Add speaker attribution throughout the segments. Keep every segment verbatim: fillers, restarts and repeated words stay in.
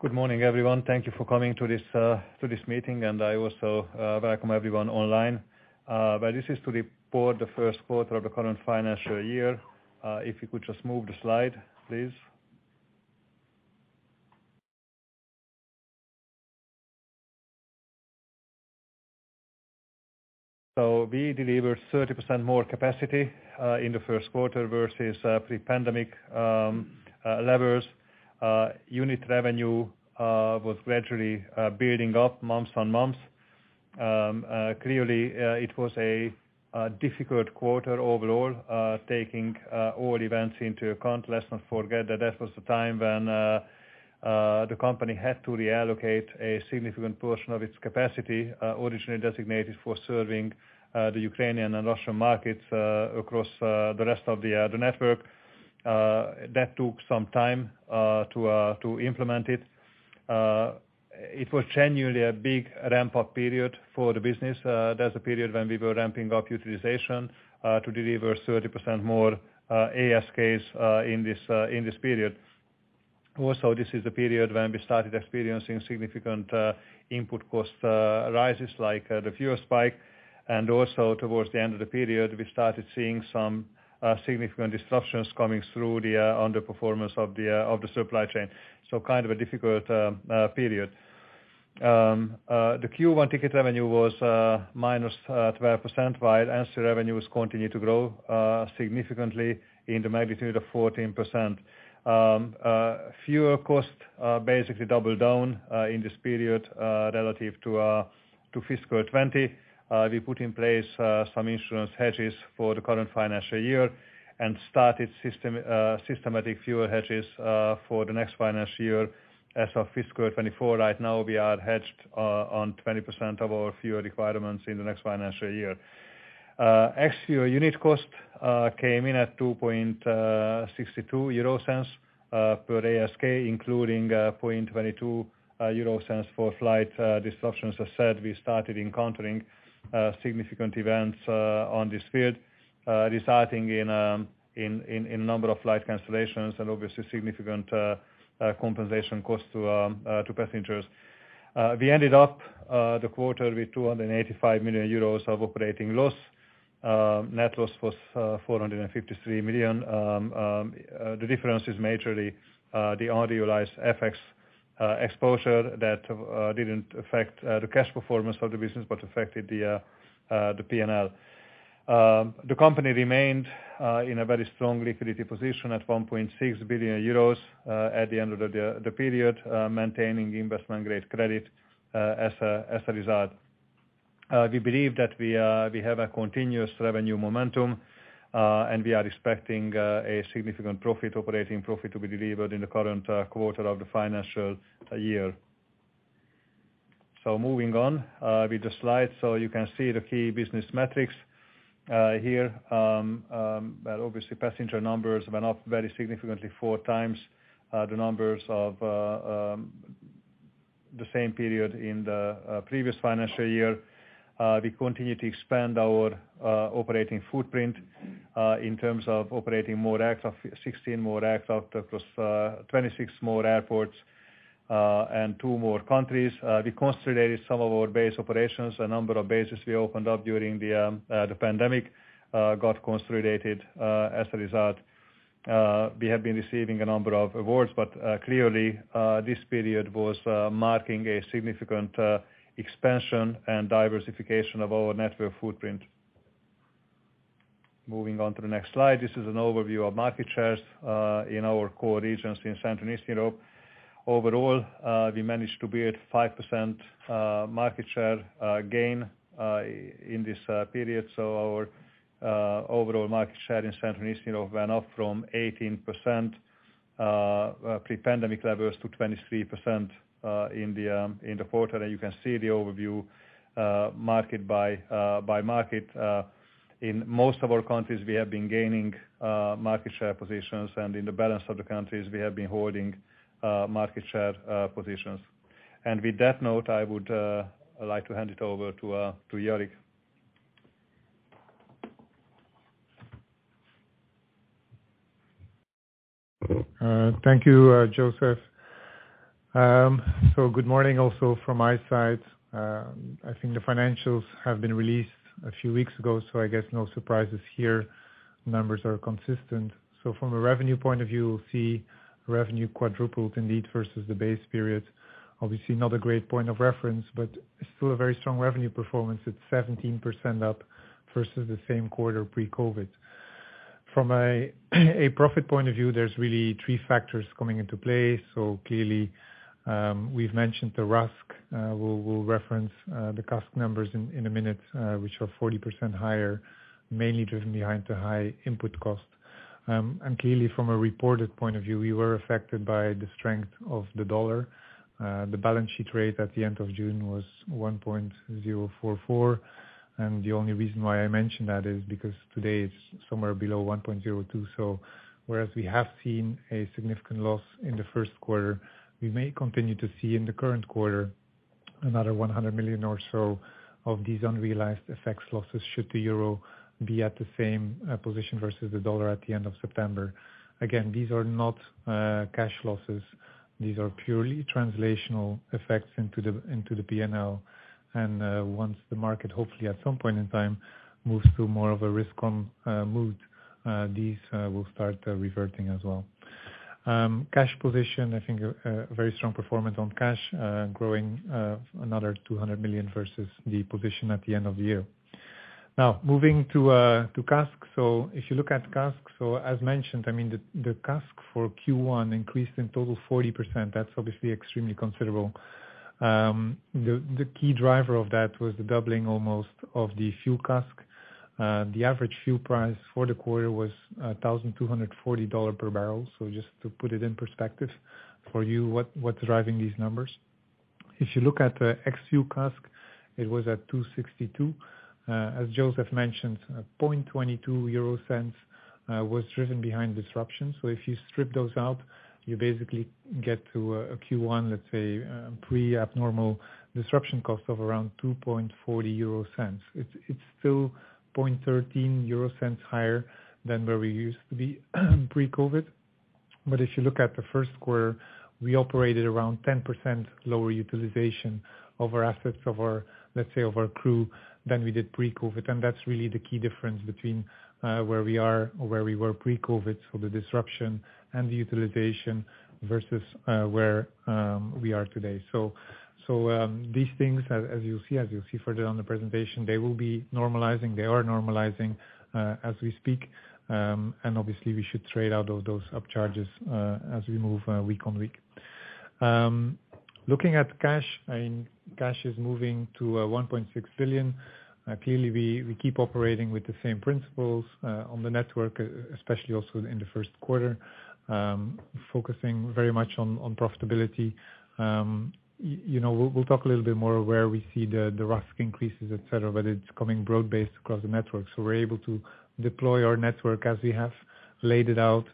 Speaker 1: Good morning, everyone. Thank you for coming to this uh, to this meeting, and I also uh, welcome everyone online. Uh, but this is to report the first quarter of the current financial year. Uh, if you could just move the slide, please. So we delivered thirty percent more capacity uh, in the first quarter versus uh, pre-pandemic um, uh, levels. Uh, unit revenue uh, was gradually uh, building up months on months. Um, uh, clearly, uh, it was a, a difficult quarter overall, uh, taking uh, all events into account. Let's not forget that that was the time when uh, uh, the company had to reallocate a significant portion of its capacity, uh, originally designated for serving uh, the Ukrainian and Russian markets uh, across uh, the rest of the, uh, the network. Uh, that took some time uh, to uh, to implement it. Uh, it was genuinely a big ramp-up period for the business. Uh, that's a period when we were ramping up utilization uh, to deliver thirty percent more uh, A S Ks uh, in this uh, in this period. Also, this is the period when we started experiencing significant uh, input cost uh, rises, like uh, the fuel spike, and also towards the end of the period, we started seeing some Uh, significant disruptions coming through the uh, underperformance of the uh, of the supply chain. So kind of a difficult uh, uh, period. Um, uh, the Q one ticket revenue was uh, minus uh, twelve percent, while ancillary revenues continue to grow uh, significantly in the magnitude of fourteen percent. Um, uh, fuel cost uh, basically doubled down uh, in this period uh, relative to uh, to fiscal twenty. Uh, we put in place uh, some insurance hedges for the current financial year and started system, uh, systematic fuel hedges uh, for the next financial year. As of fiscal twenty-four, right now we are hedged uh, on twenty percent of our fuel requirements in the next financial year. Uh, ex-fuel unit cost uh, came in at two point six two euro cents uh, per A S K, including uh, zero point two two uh, euro cents for flight uh, disruptions. As said, we started encountering Uh, significant events uh, on this field, uh, resulting in, um, in, in, in a number of flight cancellations and obviously significant uh, uh, compensation costs to, um, uh, to passengers. Uh, we ended up uh, the quarter with two hundred eighty-five million euros of operating loss. Uh, net loss was uh, four hundred fifty-three million. Um, um, uh, the difference is majorly uh, the unrealized F X Uh, exposure that uh, didn't affect uh, the cash performance of the business, but affected the uh, uh, the P and L. Um, the company remained uh, in a very strong liquidity position at one point six billion euros uh, at the end of the, the, the period, uh, maintaining investment-grade credit uh, as a as a result. Uh, we believe that we uh, we have a continuous revenue momentum. Uh, and we are expecting uh, a significant profit, operating profit, to be delivered in the current uh, quarter of the financial uh, year. So moving on uh, with the slide, so you can see the key business metrics uh, here. Um, um, well, obviously, passenger numbers went up very significantly, four times uh, the numbers of uh, um, the same period in the uh, previous financial year. Uh, we continue to expand our uh, operating footprint uh, in terms of operating more aircraft, sixteen more aircraft across uh, twenty-six more airports uh, and two more countries. Uh, we consolidated some of our base operations. A number of bases we opened up during the, um, uh, the pandemic uh, got consolidated uh, as a result. Uh, we have been receiving a number of awards, but uh, clearly uh, this period was uh, marking a significant uh, expansion and diversification of our network footprint. Moving on to the next slide, this is an overview of market shares uh, in our core regions in Central and Eastern Europe. Overall, uh, we managed to build five percent uh, market share uh, gain uh, in this uh, period. So our uh, overall market share in Central and Eastern Europe went up from eighteen percent uh, uh, pre-pandemic levels to twenty-three percent. Uh, in the um, in the quarter, and you can see the overview uh, market by uh, by market. Uh, in most of our countries, we have been gaining uh, market share positions, and in the balance of the countries, we have been holding uh, market share uh, positions. And with that note, I would uh, like to hand it over to uh, to Jourik.
Speaker 2: Uh, thank you, uh, Joseph. Um, so good morning also from my side. Uh, I think the financials have been released a few weeks ago, so I guess no surprises here. Numbers are consistent. So from a revenue point of view, we'll see revenue quadrupled indeed versus the base period. Obviously not a great point of reference, but still a very strong revenue performance. It's seventeen percent up versus the same quarter pre-COVID. From a, a profit point of view, there's really three factors coming into play. So clearly, um, we've mentioned the R A S K. Uh, we'll, we'll reference uh, the C A S K numbers in, in a minute, uh, which are forty percent higher, mainly driven behind the high input cost. Um, and clearly, from a reported point of view, we were affected by the strength of the dollar. Uh, the balance sheet rate at the end of June was one point zero four four. And the only reason why I mention that is because today it's somewhere below one point zero two. So whereas we have seen a significant loss in the first quarter, we may continue to see in the current quarter another one hundred million or so of these unrealized F X losses should the euro be at the same uh, position versus the dollar at the end of September. Again, these are not uh, cash losses. These are purely translational effects into the into the P and L. And uh, once the market, hopefully at some point in time, moves to more of a risk-on uh, mood, uh, these uh, will start uh, reverting as well. Um, cash position, I think a, a very strong performance on cash, uh, growing uh, another two hundred million versus the position at the end of the year. Now, moving to uh, to C A S K. So if you look at C A S K, so as mentioned, I mean, the, the C A S K for Q one increased in total forty percent. That's obviously extremely considerable. Um, the, the key driver of that was the doubling almost of the fuel C A S K. Uh, the average fuel price for the quarter was one thousand two hundred forty dollars per barrel. So just to put it in perspective for you, what, what's driving these numbers? If you look at the ex-fuel C A S K, it was at two sixty-two. Uh, as Joseph mentioned, uh, zero point two two euro cents uh, was driven behind disruption. So if you strip those out, you basically get to a, a Q one, let's say, uh, pre-abnormal disruption cost of around two point four zero euro cents. It's, it's still zero point one three euro cents higher than where we used to be pre-COVID. But if you look at the first quarter, we operated around ten percent lower utilization of our assets, of our, let's say, of our crew than we did pre-COVID. And that's really the key difference between uh, where we are or where we were pre-COVID, so the disruption and the utilization versus uh, where um, we are today. So so um, these things, as, as you'll see, as you'll see further on the presentation, they will be normalizing. They are normalizing uh, as we speak. Um, and obviously we should trade out of those upcharges uh, as we move uh, week on week. Um, looking at cash, I mean, cash is moving to uh, one point six billion. Uh, clearly, we, we keep operating with the same principles uh, on the network, especially also in the first quarter, um, focusing very much on, on profitability. Um, you, you know, we'll, we'll talk a little bit more where we see the, the R A S K increases, et cetera, but it's coming broad-based across the network. So we're able to deploy our network as we have laid it out,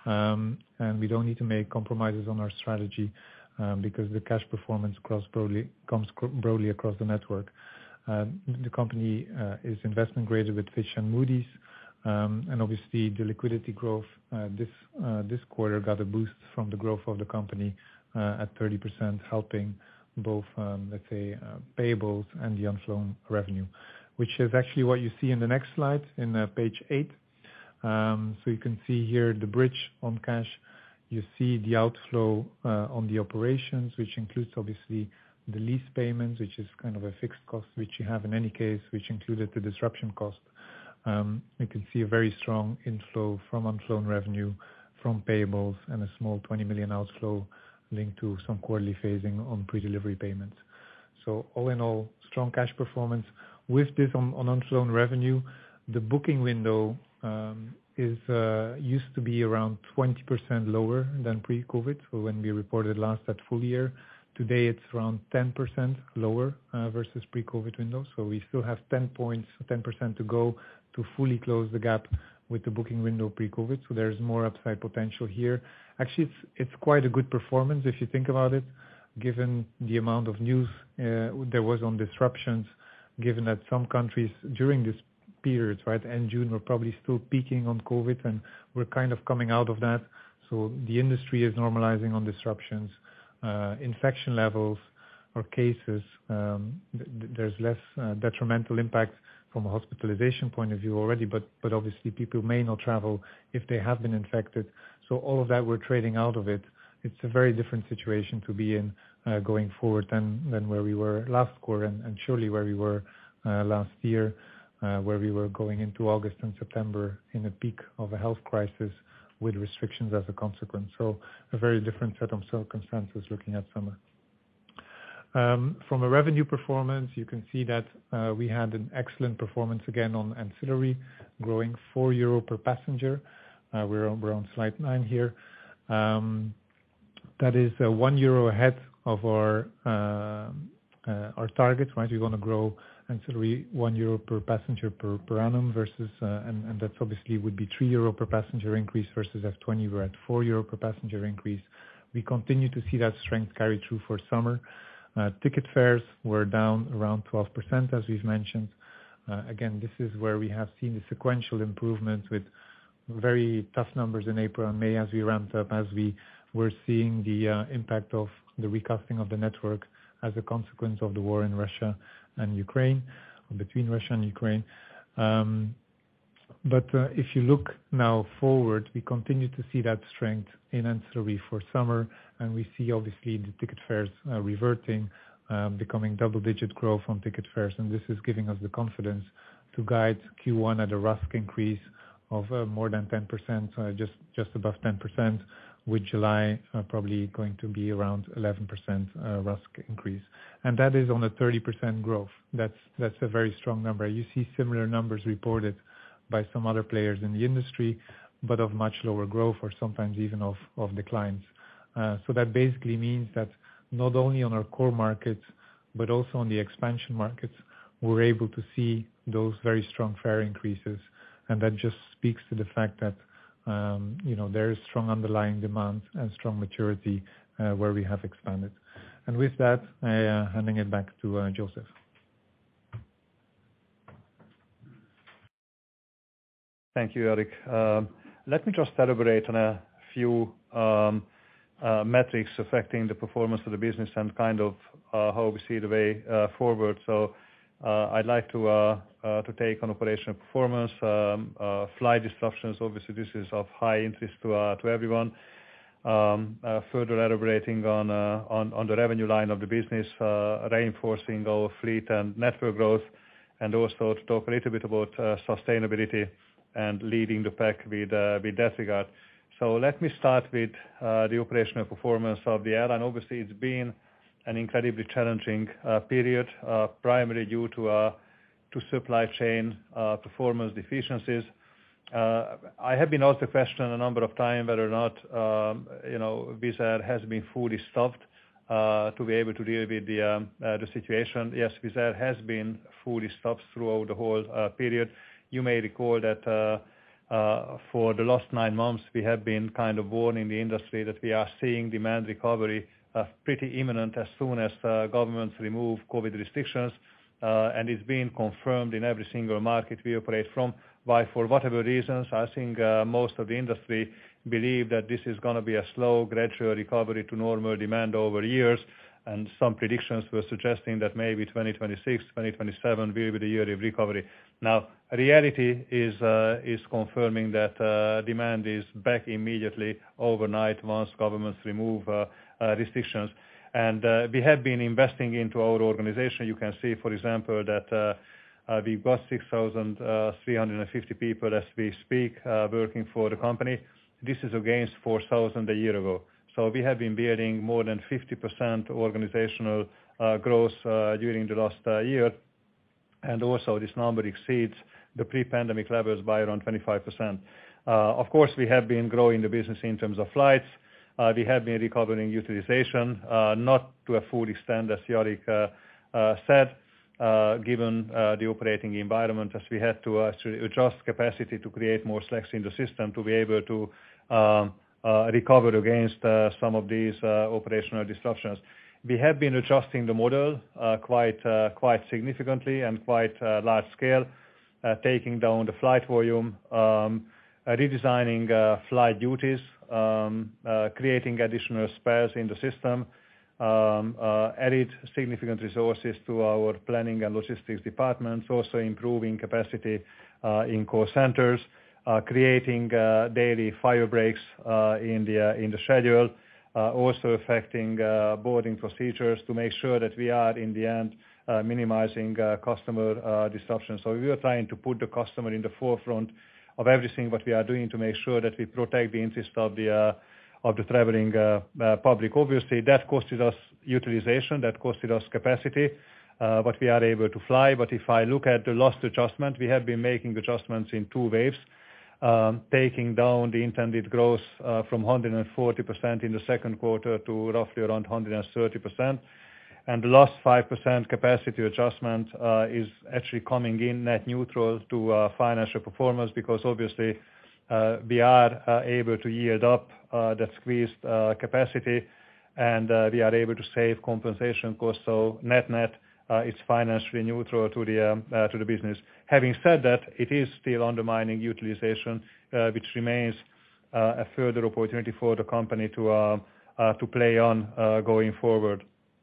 Speaker 2: um, and we don't need to make compromises on our strategy um, because the cash performance across broadly comes broadly across the network. Uh, the company uh, is investment graded with Fitch and Moody's, um, and obviously the liquidity growth uh, this uh, this quarter got a boost from the growth of the company uh, at thirty percent, helping both um, let's say uh, payables and the unflown revenue, which is actually what you see in the next slide in uh, page eight. Um, so you can see here the bridge on cash. You see the outflow uh, on the operations, which includes obviously the lease payments, which is kind of a fixed cost, which you have in any case, which included the disruption cost. Um, you can see a very strong inflow from unflown revenue, from payables, and a small twenty million outflow linked to some quarterly phasing on pre-delivery payments. So all in all, strong cash performance. With this on, on unflown revenue, the booking window um, is uh, used to be around twenty percent lower than pre-COVID. So when we reported last at full year, today it's around ten percent lower uh, versus pre-COVID window. So we still have ten points, ten percent to go to fully close the gap with the booking window pre-COVID. So there's more upside potential here. Actually, it's it's quite a good performance if you think about it, given the amount of news uh, there was on disruptions, given that some countries during this period, right, end June, were probably still peaking on COVID, and we're kind of coming out of that. So the industry is normalizing on disruptions. uh, infection levels or cases, um, th- there's less uh, detrimental impact from a hospitalization point of view already, but, but obviously people may not travel if they have been infected. So all of that, we're trading out of it. It's a very different situation to be in uh, going forward than, than where we were last quarter and, and surely where we were uh, last year, uh, where we were going into August and September in a peak of a health crisis with restrictions as a consequence. So a very different set of circumstances looking at summer. Um, from a revenue performance, you can see that uh, we had an excellent performance again on ancillary, growing four euro per passenger. Uh, we're, on, we're on slide nine here. Um, that is uh, one euro ahead of our uh, uh, our target, right? We want to grow ancillary one euro per passenger per, per annum versus, uh, and, and that's obviously would be three euro per passenger increase versus F twenty. We're at four euro per passenger increase. We continue to see that strength carry through for summer. Uh, ticket fares were down around twelve percent, as we've mentioned. Uh, again, this is where we have seen the sequential improvement with very tough numbers in April and May as we ramped up, as we were seeing the uh, impact of the recasting of the network as a consequence of the war in Russia and Ukraine, or between Russia and Ukraine. Um, But uh, if you look now forward, we continue to see that strength in ancillary for summer, and we see obviously the ticket fares uh, reverting, uh, becoming double-digit growth on ticket fares, and this is giving us the confidence to guide Q one at a RASK increase of uh, more than ten percent, uh, just just above ten percent, with July uh, probably going to be around eleven percent uh, RASK increase, and that is on a thirty percent growth. That's that's a very strong number. You see similar numbers reported by some other players in the industry, but of much lower growth or sometimes even of, of declines. Uh, so that basically means that not only on our core markets, but also on the expansion markets, we're able to see those very strong fare increases. And that just speaks to the fact that, um, you know, there is strong underlying demand and strong maturity uh, where we have expanded. And with that, I uh, handing it back to uh, Joseph.
Speaker 1: Thank you, Eric. Um, let me just elaborate on a few um, uh, metrics affecting the performance of the business and kind of uh, how we see the way uh, forward. So uh, I'd like to uh, uh, to take on operational performance, um, uh, flight disruptions. Obviously, this is of high interest to uh, to everyone. Um, uh, further elaborating on, uh, on on the revenue line of the business, uh, reinforcing our fleet and network growth, and also to talk a little bit about uh, sustainability and leading the pack with uh, with that regard. So let me start with uh, the operational performance of the airline. Obviously, it's been an incredibly challenging uh, period, uh, primarily due to uh, to supply chain uh, performance deficiencies. Uh, I have been asked the question a number of times whether or not um, you know Wizz Air has been fully staffed uh, to be able to deal with the um, uh, the situation. Yes, Wizz Air has been fully staffed throughout the whole uh, period. You may recall that uh, uh, for the last nine months, we have been kind of warning the industry that we are seeing demand recovery uh, pretty imminent as soon as uh, governments remove COVID restrictions, uh, and it's been confirmed in every single market we operate from. Why, for whatever reasons, I think uh, most of the industry believe that this is going to be a slow, gradual recovery to normal demand over years. And some predictions were suggesting that maybe twenty twenty-six, twenty twenty-seven will be the year of recovery. Now, reality is uh, is confirming that uh, demand is back immediately overnight once governments remove uh, uh, restrictions. And uh, we have been investing into our organization. You can see, for example, that uh, uh, we've got six thousand three hundred fifty people as we speak uh, working for the company. This is against four thousand a year ago. So we have been building more than fifty percent organizational uh, growth uh, during the last uh, year. And also this number exceeds the pre-pandemic levels by around twenty-five percent. Uh, of course, we have been growing the business in terms of flights. Uh, we have been recovering utilization, uh, not to a full extent, as Jourik uh, uh, said, uh, given uh, the operating environment, as we had to actually adjust capacity to create more slacks in the system to be able to um, Uh, recover against uh, some of these uh, operational disruptions. We have been adjusting the model uh, quite uh, quite significantly and quite uh, large scale, uh, taking down the flight volume, um, uh, redesigning uh, flight duties, um, uh, creating additional spares in the system, um, uh, added significant resources to our planning and logistics departments, also improving capacity uh, in call centers, uh, creating uh, daily fire breaks uh, in the uh, in the schedule, uh, also affecting uh, boarding procedures to make sure that we are in the end uh, minimizing uh, customer uh, disruption. So we are trying to put the customer in the forefront of everything what we are doing to make sure that we protect the interest of the uh, of the traveling uh, uh, public. Obviously, that costed us utilization, that costed us capacity, uh, but we are able to fly. But if I look at the last adjustment, we have been making adjustments in two waves, um, taking down the intended growth uh, from one hundred forty percent in the second quarter to roughly around one hundred thirty percent. And the last five percent capacity adjustment uh, is actually coming in net neutral to uh, financial performance, because obviously uh, we are uh, able to yield up uh, that squeezed uh, capacity, and uh, we are able to save compensation costs. So net net, uh, it's financially neutral to the um, uh, to the business. Having said that, it is still undermining utilization, uh, which remains uh, a further opportunity for the company to uh, uh, to play on uh, going forward.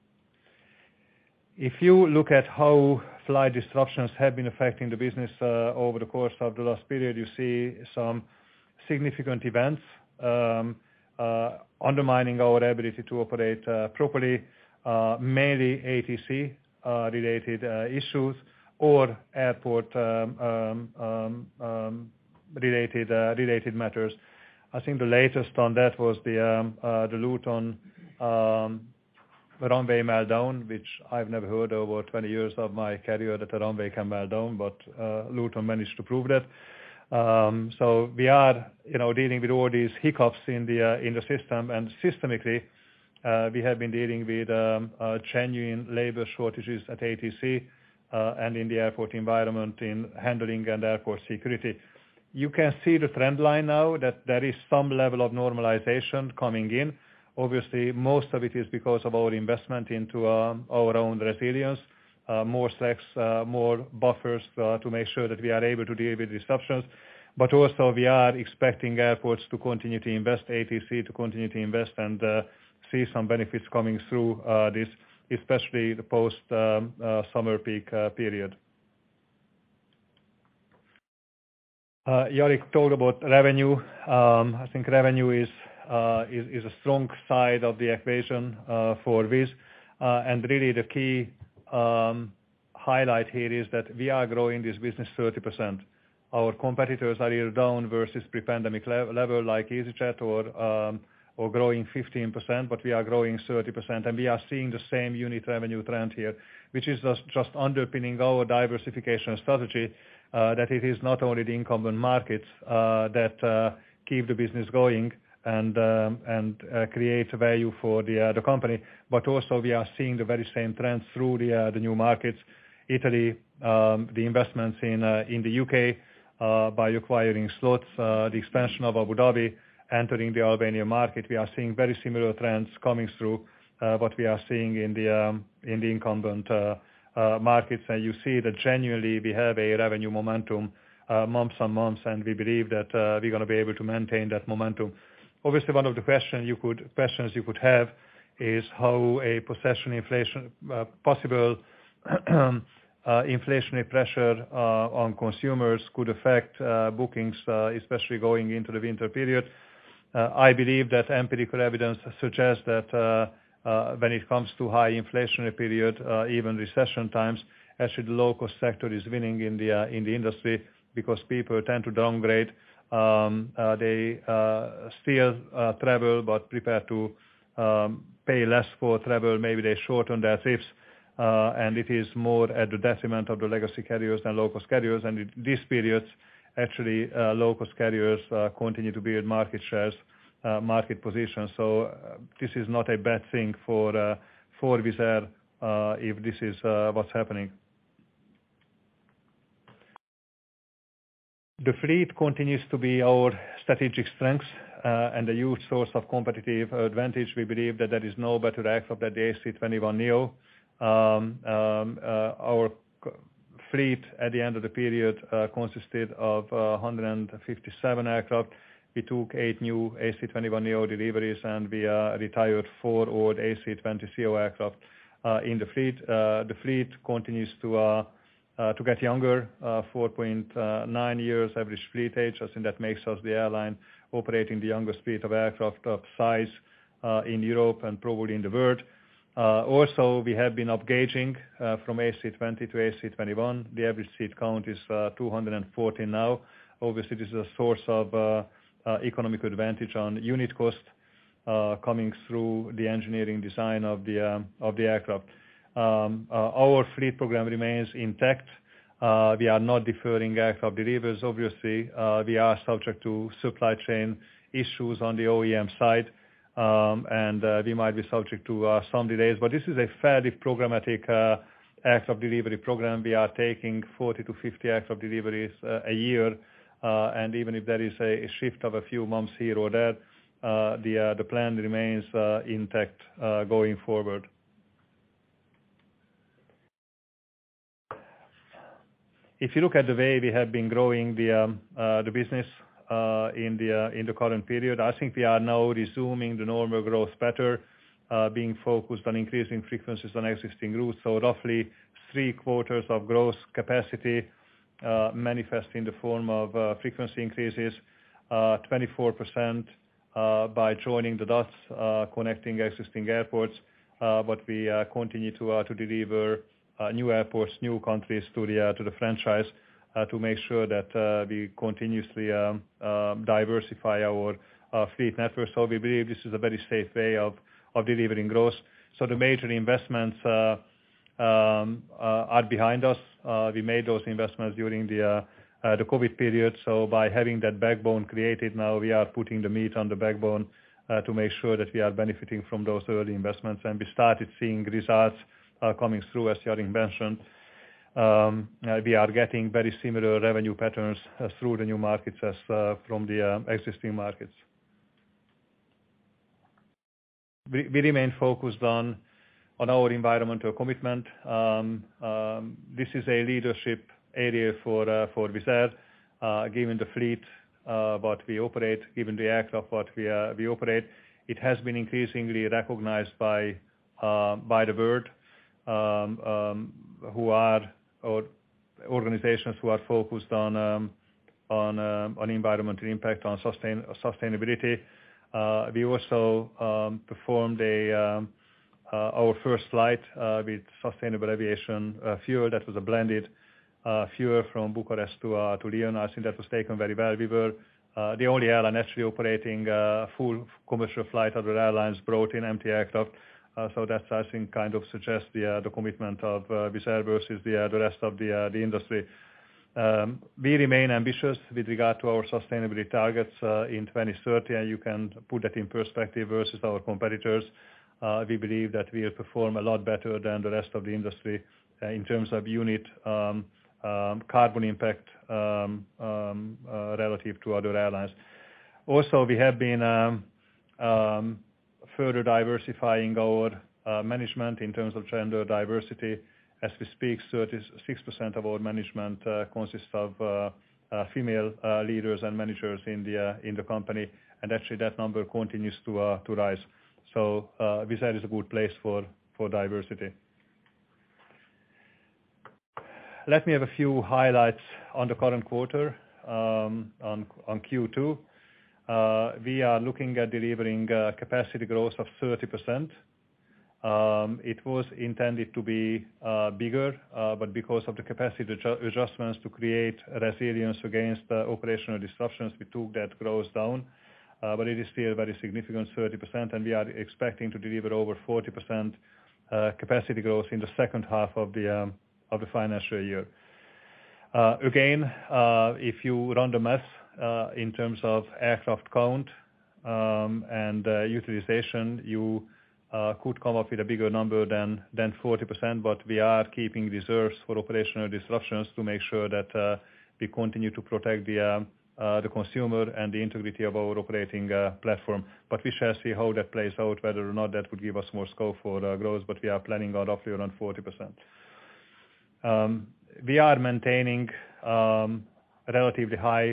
Speaker 1: If you look at how flight disruptions have been affecting the business uh, over the course of the last period, you see some significant events um, uh, undermining our ability to operate uh, properly, uh, mainly A T C uh, related uh, issues or airport um, um, um, um, related uh, related matters. I think the latest on that was the um, uh, the Luton um, runway meltdown, which I've never heard over twenty years of my career that a runway can melt down, but uh, Luton managed to prove that. Um, so we are, you know, dealing with all these hiccups in the uh, in the system, and systemically, uh, we have been dealing with um, uh, genuine labor shortages at A T C uh, and in the airport environment in handling and airport security. You can see the trend line now that there is some level of normalization coming in. Obviously, most of it is because of our investment into uh, our own resilience, uh, more slacks, uh, more buffers uh, to make sure that we are able to deal with disruptions. But also we are expecting airports to continue to invest, A T C to continue to invest, and uh, see some benefits coming through uh, this, especially the post um, uh, summer peak uh, period. Uh, Jourik talked about revenue. Um, I think revenue is Uh, is, is a strong side of the equation uh, for Wizz, uh, and really the key um, highlight here is that we are growing this business thirty percent. Our competitors are either down versus pre-pandemic le- level like EasyJet, or um, or growing fifteen percent, but we are growing thirty percent, and we are seeing the same unit revenue trend here, which is just, just underpinning our diversification strategy, uh, that it is not only the incumbent markets uh, that uh, keep the business going and um, and uh, create value for the uh, the company, but also we are seeing the very same trends through the uh, the new markets. Italy, um, the investments in uh, in the U K uh, by acquiring slots, uh, the expansion of Abu Dhabi, entering the Albania market. We are seeing very similar trends coming through uh, what we are seeing in the um, in the incumbent uh, uh, markets, and you see that genuinely we have a revenue momentum uh, months on months, and we believe that uh, we're going to be able to maintain that momentum. Obviously, one of the questions you could questions you could have is how a possession inflation, uh, possible uh, inflationary pressure uh, on consumers could affect uh, bookings, uh, especially going into the winter period. Uh, I believe that empirical evidence suggests that uh, uh, when it comes to high inflationary period, uh, even recession times, actually the low-cost sector is winning in the uh, in the industry, because people tend to downgrade. Um, uh, they uh, still uh, travel, but prepare to um, pay less for travel. Maybe they shorten their trips, uh, and it is more at the detriment of the legacy carriers than low-cost carriers. And in these periods, actually, uh, low-cost carriers uh, continue to build market shares, uh, market positions. So uh, this is not a bad thing for uh, for Wizz Air uh, if this is uh, what's happening. The fleet continues to be our strategic strength uh, and a huge source of competitive advantage. We believe that there is no better aircraft than the A C twenty-one neo. Um, um, uh, our fleet at the end of the period uh, consisted of uh, one hundred fifty-seven aircraft. we took eight new A C twenty-one neo deliveries, and we uh, retired four old A C twenty C O aircraft uh, in the fleet. Uh, the fleet continues to uh, uh, to get younger, uh, four point nine years average fleet age. I think that makes us the airline operating the youngest fleet of aircraft of size uh, in Europe and probably in the world. Uh, also, we have been upgauging uh, from A C twenty to A C twenty-one. The average seat count is uh, two hundred fourteen now. Obviously, this is a source of uh, uh, economic advantage on unit cost uh, coming through the engineering design of the um, of the aircraft. Um, uh, our fleet program remains intact. Uh, we are not deferring aircraft deliveries. Obviously, uh, we are subject to supply chain issues on the O E M side. Um, and uh, we might be subject to uh, some delays, but this is a fairly programmatic uh, aircraft delivery program. We are taking forty to fifty aircraft deliveries uh, a year, uh, and even if there is a, a shift of a few months here or there, uh, the uh, the plan remains uh, intact uh, going forward. If you look at the way we have been growing the um, uh, the business Uh, in the uh, in the current period, I think we are now resuming the normal growth pattern, uh, being focused on increasing frequencies on existing routes. So roughly three quarters of growth capacity uh, manifest in the form of uh, frequency increases, uh, twenty-four percent uh, by joining the dots, uh, connecting existing airports, uh, but we uh, continue to uh, to deliver uh, new airports, new countries to the uh, to the franchise. Uh, to make sure that uh, we continuously um, uh, diversify our uh, fleet network. So we believe this is a very safe way of, of delivering growth. So the major investments uh, um, uh, are behind us. Uh, we made those investments during the, uh, uh, the COVID period. So by having that backbone created now, we are putting the meat on the backbone uh, to make sure that we are benefiting from those early investments. And we started seeing results uh, coming through, as Yarin mentioned. Um, uh, we are getting very similar revenue patterns uh, through the new markets as uh, from the uh, existing markets. We, we remain focused on on our environmental commitment. Um, um, this is a leadership area for uh, for Wizz Air, uh, given the fleet uh, what we operate, given the aircraft what we uh, we operate. It has been increasingly recognized by uh, by the world, um, um, who are or organizations who are focused on um, on um, on environmental impact, on sustain, sustainability. Uh, we also um, performed a um, uh, our first flight uh, with sustainable aviation uh, fuel. That was a blended uh, fuel from Bucharest to uh, to Lyon. I think that was taken very well. We were uh, the only airline actually operating a full commercial flight. Other airlines brought in empty aircraft. Uh, so that's, I think, kind of suggests the uh, the commitment of uh, Wizz Air versus the uh, the rest of the uh, the industry. Um, we remain ambitious with regard to our sustainability targets uh, in twenty thirty, and you can put that in perspective versus our competitors. Uh, we believe that we will perform a lot better than the rest of the industry uh, in terms of unit um, um, carbon impact um, um, uh, relative to other airlines. Also, we have been um, um, further diversifying our uh, management in terms of gender diversity. As we speak, thirty-six percent of our management uh, consists of uh, uh, female uh, leaders and managers in the uh, in the company, and actually that number continues to uh, to rise. So uh, Wizz Air is a good place for for diversity. Let me have a few highlights on the current quarter, um, on on Q two. Uh, we are looking at delivering uh, capacity growth of thirty percent. Um, it was intended to be uh, bigger, uh, but because of the capacity adju- adjustments to create resilience against uh, operational disruptions, we took that growth down. Uh, but it is still very significant, thirty percent, and we are expecting to deliver over forty percent uh, capacity growth in the second half of the um, of the financial year. Uh, again, uh, if you run the math uh, in terms of aircraft count um, and uh, utilization, you Uh, could come up with a bigger number than than forty percent, but we are keeping reserves for operational disruptions to make sure that uh, we continue to protect the uh, uh, the consumer and the integrity of our operating uh, platform. But we shall see how that plays out, whether or not that would give us more scope for uh, growth, but we are planning on roughly around forty percent. Um, we are maintaining um, relatively high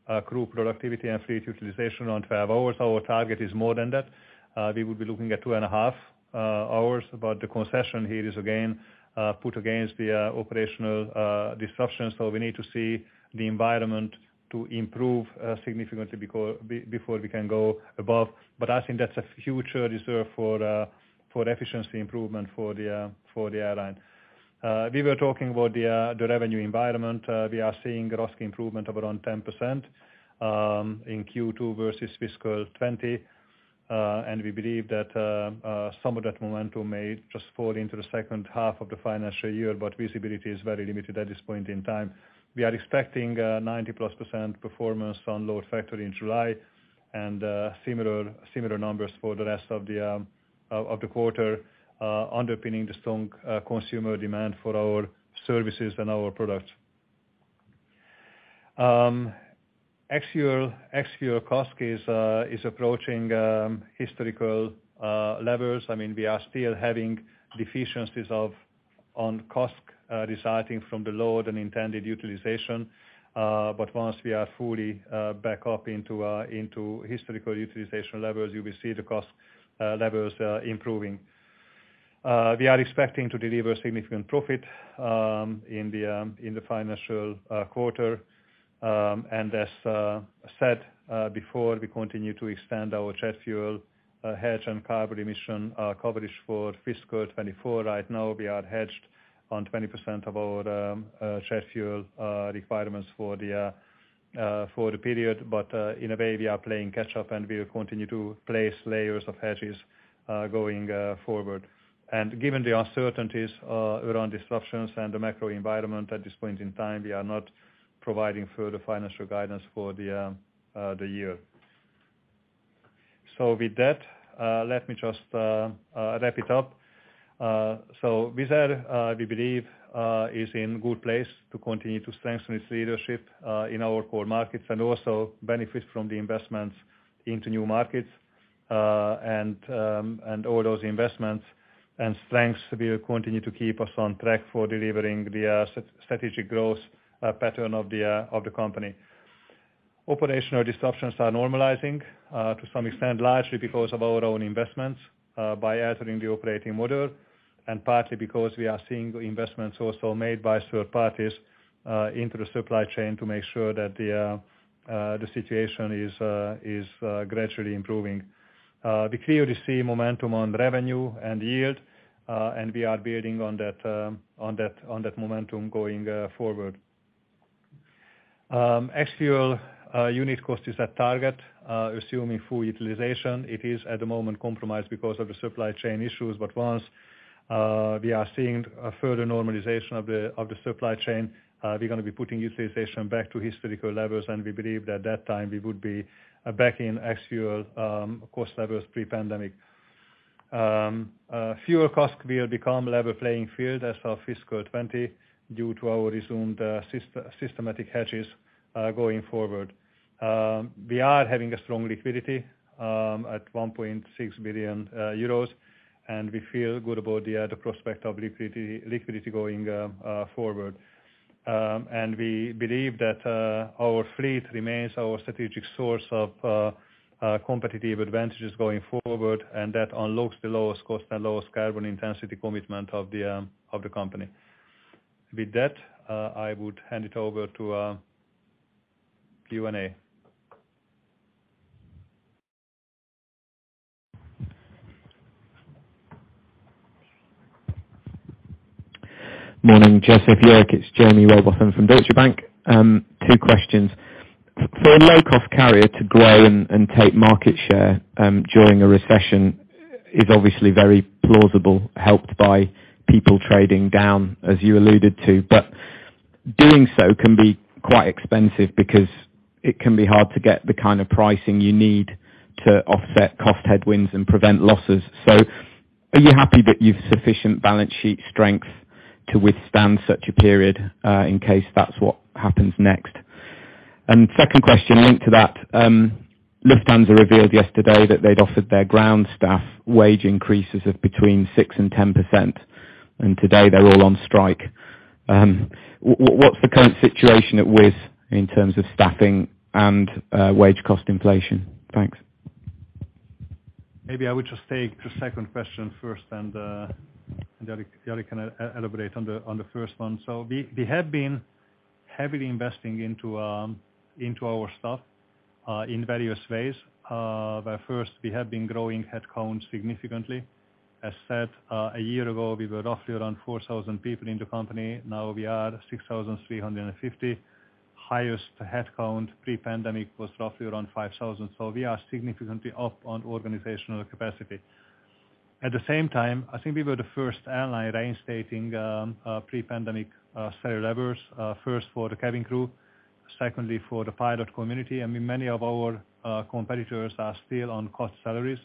Speaker 1: uh, crew productivity and fleet utilization on twelve hours. Our target is more than that. Uh, we would be looking at two and a half uh, hours, but the concession here is again uh, put against the uh, operational uh, disruption. So we need to see the environment to improve uh, significantly because, be, before we can go above. But I think that's a future reserve for uh, for efficiency improvement for the uh, for the airline. Uh, we were talking about the uh, the revenue environment. Uh, we are seeing a RASK improvement of around ten percent um, in Q two versus fiscal twenty. Uh, and we believe that uh, uh, some of that momentum may just fall into the second half of the financial year, but visibility is very limited at this point in time. We are expecting uh, ninety plus percent performance on load factor in July, and uh, similar similar numbers for the rest of the um, of the quarter, uh, underpinning the strong uh, consumer demand for our services and our products. Um, Ex-fuel, ex-fuel cost is uh, is approaching um, historical uh, levels. I mean, we are still having deficiencies of on cost uh, resulting from the load and intended utilization. Uh, but once we are fully uh, back up into uh, into historical utilization levels, you will see the cost uh, levels uh, improving. Uh, we are expecting to deliver significant profit um, in the um, in the financial uh, quarter. Um, and as uh, said uh, before, we continue to extend our jet fuel uh, hedge and carbon emission uh, coverage for fiscal twenty-four. Right now, we are hedged on twenty percent of our um, uh, jet fuel uh, requirements for the uh, uh, for the period. But uh, in a way, we are playing catch up, and we will continue to place layers of hedges uh, going uh, forward. And given the uncertainties uh, around disruptions and the macro environment at this point in time, we are not providing further financial guidance for the uh, uh, the year. So with that, uh, let me just uh, uh, wrap it up. Uh, so Wizz Air, uh, we believe, uh, is in good place to continue to strengthen its leadership uh, in our core markets and also benefit from the investments into new markets. Uh, and um, and all those investments and strengths will continue to keep us on track for delivering the uh, strategic growth Uh, pattern of the uh, of the company. Operational disruptions are normalizing uh, to some extent, largely because of our own investments uh, by altering the operating model, and partly because we are seeing investments also made by third parties uh, into the supply chain to make sure that the uh, uh, the situation is uh, is uh, gradually improving. Uh, we clearly see momentum on revenue and yield, uh, and we are building on that um, on that on that momentum going uh, forward. Um, ex-fuel uh, unit cost is at target, uh, assuming full utilization. It is at the moment compromised because of the supply chain issues, but once uh, we are seeing a further normalization of the of the supply chain, uh, we're going to be putting utilization back to historical levels, and we believe that at that time we would be uh, back in ex-fuel um, cost levels pre-pandemic. Um, uh, fuel cost will become level playing field as of fiscal twenty. Due to our resumed uh, syst- systematic hedges uh, going forward. Um, we are having a strong liquidity um, at one point six billion uh, euros, and we feel good about the, uh, the prospect of liquidity, liquidity going uh, uh, forward. Um, and we believe that uh, our fleet remains our strategic source of uh, uh, competitive advantages going forward, and that unlocks the lowest cost and lowest carbon intensity commitment of the um, of the company. With that, uh, I would hand it over to uh, Q and A.
Speaker 3: Morning, Joseph, Jörg. It's Jamie Rowbotham from Deutsche Bank. Um, two questions. For a low-cost carrier to grow and, and take market share um, during a recession is obviously very plausible, helped by people trading down, as you alluded to, but doing so can be quite expensive because it can be hard to get the kind of pricing you need to offset cost headwinds and prevent losses. So are you happy that you've sufficient balance sheet strength to withstand such a period uh, in case that's what happens next? And second question linked to that, um, Lufthansa revealed yesterday that they'd offered their ground staff wage increases of between six and ten percent. And today they're all on strike. Um, w- what's the current situation at Wizz in terms of staffing and uh, wage cost inflation? Thanks.
Speaker 1: Maybe I would just take the second question first, and uh, and Jari, Jari can elaborate on the on the first one. So we, we have been heavily investing into um, into our staff uh, in various ways. Uh, where first we have been growing headcount significantly. As said, uh, a year ago we were roughly around four thousand people in the company. Now we are six thousand three hundred fifty. Highest headcount pre-pandemic was roughly around five thousand. So we are significantly up on organizational capacity. At the same time, I think we were the first airline reinstating um, uh, pre-pandemic uh, salary levels, uh, first for the cabin crew, secondly for the pilot community. I mean, many of our uh, competitors are still on cost salaries,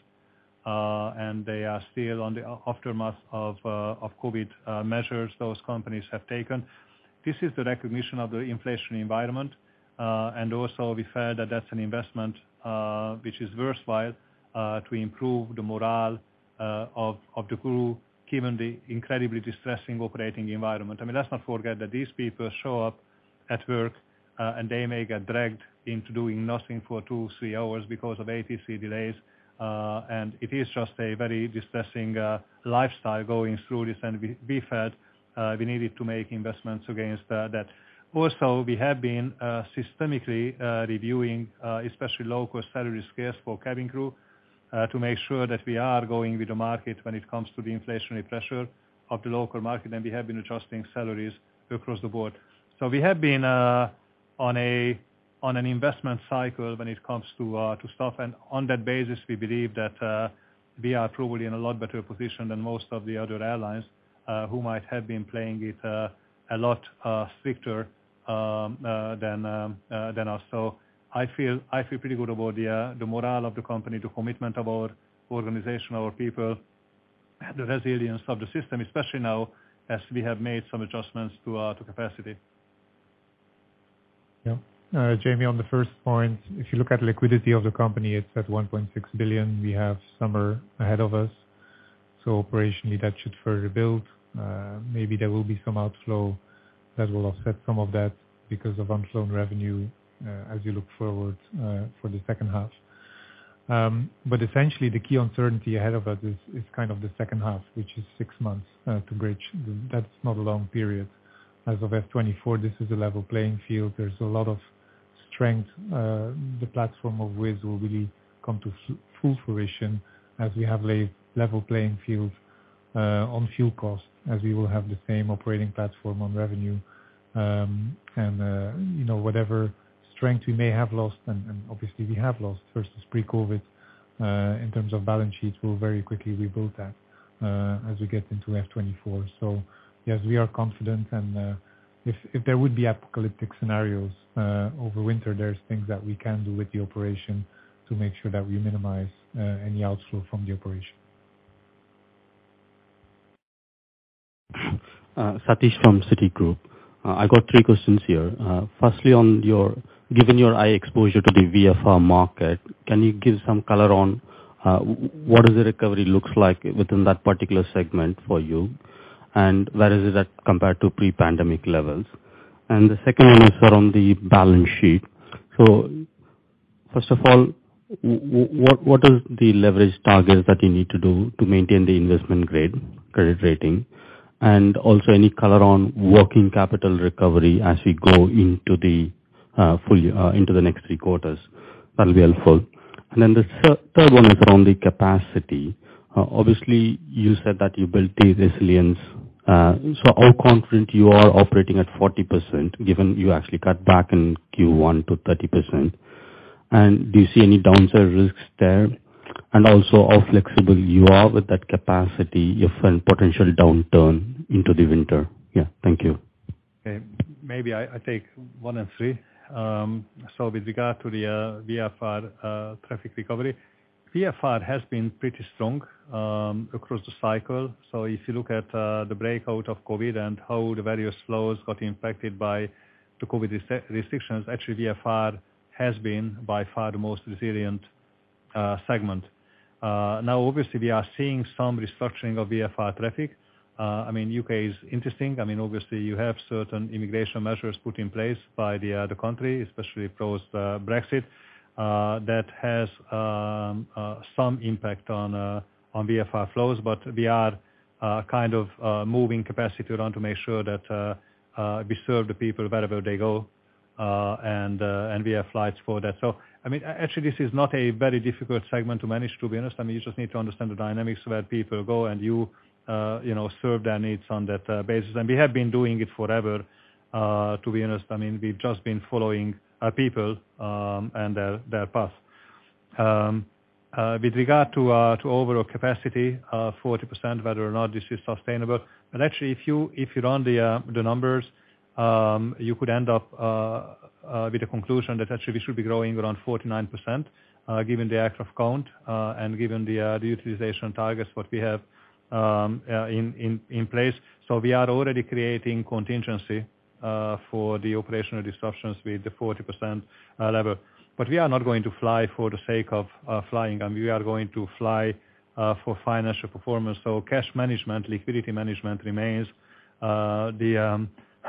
Speaker 1: uh, and they are still on the aftermath of, uh, of COVID uh, measures those companies have taken. This is the recognition of the inflationary environment, uh, and also we felt that that's an investment uh, which is worthwhile uh, to improve the morale uh, of, of the crew, given the incredibly distressing operating environment. I mean, let's not forget that these people show up at work uh, and they may get dragged into doing nothing for two, three hours because of A T C delays, uh, and it is just a very distressing uh, lifestyle going through this, and we, we felt Uh, we needed to make investments against uh, that. Also, we have been uh, systemically uh, reviewing, uh, especially local salary scales for cabin crew, uh, to make sure that we are going with the market when it comes to the inflationary pressure of the local market, and we have been adjusting salaries across the board. So we have been uh, on a on an investment cycle when it comes to uh, to stuff, and on that basis, we believe that uh, we are probably in a lot better position than most of the other airlines. Uh, who might have been playing it uh, a lot uh, stricter um, uh, than um, uh, than us. So I feel I feel pretty good about the uh, the morale of the company, the commitment of our organization, our people, and the resilience of the system, especially now as we have made some adjustments to uh, to capacity.
Speaker 2: Yeah, uh, Jamie, on the first point, if you look at liquidity of the company, it's at one point six billion. We have summer ahead of us. So operationally, that should further build. Uh, maybe there will be some outflow that will offset some of that because of unflown revenue uh, as you look forward uh, for the second half. Um, but essentially, the key uncertainty ahead of us is, is kind of the second half, which is six months uh, to bridge. That's not a long period. As of F twenty-four, this is a level playing field. There's a lot of strength. Uh, the platform of Wizz will really come to f- full fruition as we have laid level playing field uh, on fuel cost, as we will have the same operating platform on revenue, um, and uh, you know whatever strength we may have lost, and, and obviously we have lost versus pre-COVID uh, in terms of balance sheets, we'll very quickly rebuild that uh, as we get into F twenty-four. So yes, we are confident, and uh, if if there would be apocalyptic scenarios uh, over winter, there's things that we can do with the operation to make sure that we minimize uh, any outflow from the operation.
Speaker 4: Uh, Satish from Citigroup. Uh, I got three questions here. Uh, firstly, on your, given your high exposure to the V F R market, can you give some color on uh, what does the recovery looks like within that particular segment for you, and where is it at compared to pre-pandemic levels? And the second one is around the balance sheet. So, first of all, w- what what is the leverage targets that you need to do to maintain the investment grade credit rating? And also any color on working capital recovery as we go into the uh, full uh, into the next three quarters. That'll be helpful. And then the th- third one is around the capacity. Uh, obviously, you said that you built the resilience. Uh, so how confident you are operating at forty percent, given you actually cut back in Q one to thirty percent? And do you see any downside risks there? And also how flexible you are with that capacity if a potential downturn into the winter. Yeah, thank you.
Speaker 1: Okay, maybe I, I take one and three. Um, so with regard to the uh, V F R uh, traffic recovery, V F R has been pretty strong um, across the cycle. So if you look at uh, the breakout of COVID and how the various flows got impacted by the COVID rest- restrictions, actually V F R has been by far the most resilient uh, segment. Uh, now, obviously, we are seeing some restructuring of V F R traffic, Uh, I mean, U K is interesting. I mean, obviously you have certain immigration measures put in place by the uh, the country, especially post uh, Brexit, uh, that has um, uh, some impact on uh, on V F R flows. But we are uh, kind of uh, moving capacity around to make sure that uh, uh, we serve the people wherever they go, uh, and uh, and we have flights for that. So I mean, actually, this is not a very difficult segment to manage, to be honest. I mean, you just need to understand the dynamics where people go, and you. Uh, you know, serve their needs on that uh, basis. And we have been doing it forever, uh, to be honest. I mean, we've just been following uh, people um, and their, their path. Um, uh, with regard to, uh, to overall capacity, uh, forty percent, whether or not this is sustainable. But actually, if you, if you run the, uh, the numbers, um, you could end up uh, uh, with a conclusion that actually we should be growing around forty-nine percent, uh, given the aircraft count uh, and given the, uh, the utilization targets what we have Um, uh, in, in, in place. So we are already creating contingency uh, for the operational disruptions with the forty percent uh, level. But we are not going to fly for the sake of uh, flying. I mean, we are going to fly uh, for financial performance. So cash management, liquidity management remains uh, the um,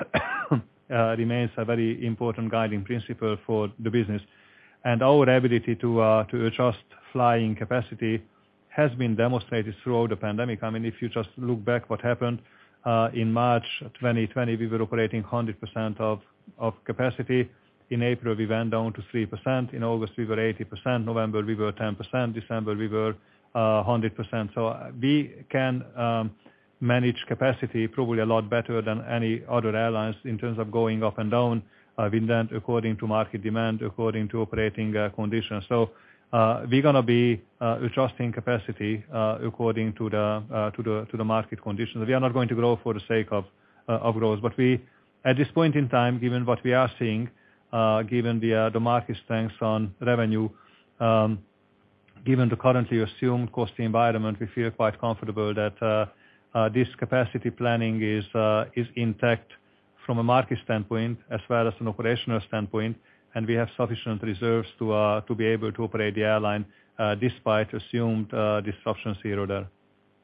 Speaker 1: uh, remains a very important guiding principle for the business. And our ability to uh, to adjust flying capacity has been demonstrated throughout the pandemic. I mean, if you just look back what happened uh, in March twenty twenty, we were operating one hundred percent of, of capacity. In April, we went down to three percent. In August, we were eighty percent. November, we were ten percent. December, we were uh, one hundred percent. So we can um, manage capacity probably a lot better than any other airlines in terms of going up and down uh, with that according to market demand, according to operating uh, conditions. So Uh, we're going to be uh, adjusting capacity uh, according to the uh, to the to the market conditions. We are not going to grow for the sake of uh, of growth, but we, at this point in time, given what we are seeing, uh, given the uh, the market strengths on revenue, um, given the currently assumed cost environment, we feel quite comfortable that uh, uh, this capacity planning is uh, is intact from a market standpoint as well as an operational standpoint. And we have sufficient reserves to uh, to be able to operate the airline uh, despite assumed uh, disruptions here or there.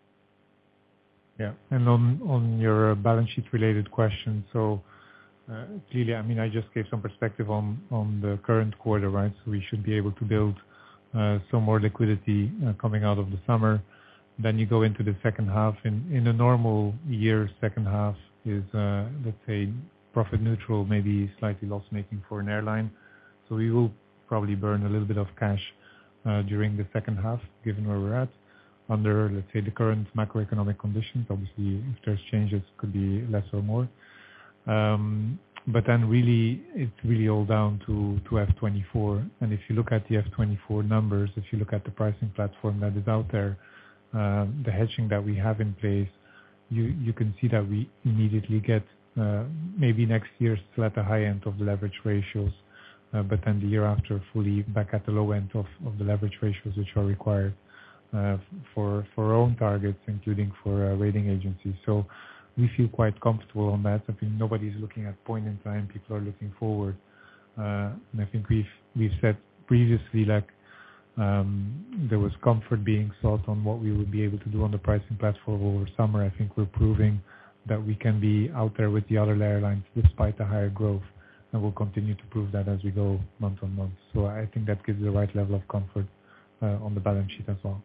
Speaker 2: Yeah, and on on your balance sheet related question, so uh, clearly, I mean, I just gave some perspective on on the current quarter, right? So we should be able to build uh, some more liquidity uh, coming out of the summer. Then you go into the second half. In in a normal year, second half is uh, let's say profit neutral, maybe slightly loss-making for an airline. So we will probably burn a little bit of cash uh, during the second half, given where we're at, under, let's say, the current macroeconomic conditions. Obviously, if there's changes, it could be less or more. Um, but then really, it's really all down to, to F twenty-four. And if you look at the F twenty-four numbers, if you look at the pricing platform that is out there, uh, the hedging that we have in place, you, you can see that we immediately get uh, maybe next year still at the high end of the leverage ratios. Uh, but then the year after fully back at the low end of, of the leverage ratios which are required uh, for for our own targets, including for uh, rating agencies. So we feel quite comfortable on that. I think nobody's looking at point in time. People are looking forward. Uh, and I think we've we've said previously, like um, there was comfort being sought on what we would be able to do on the pricing platform over summer. I think we're proving that we can be out there with the other airlines despite the higher growth. And we'll continue to prove that as we go month on month. So I think that gives the right level of comfort uh, on the balance sheet as well.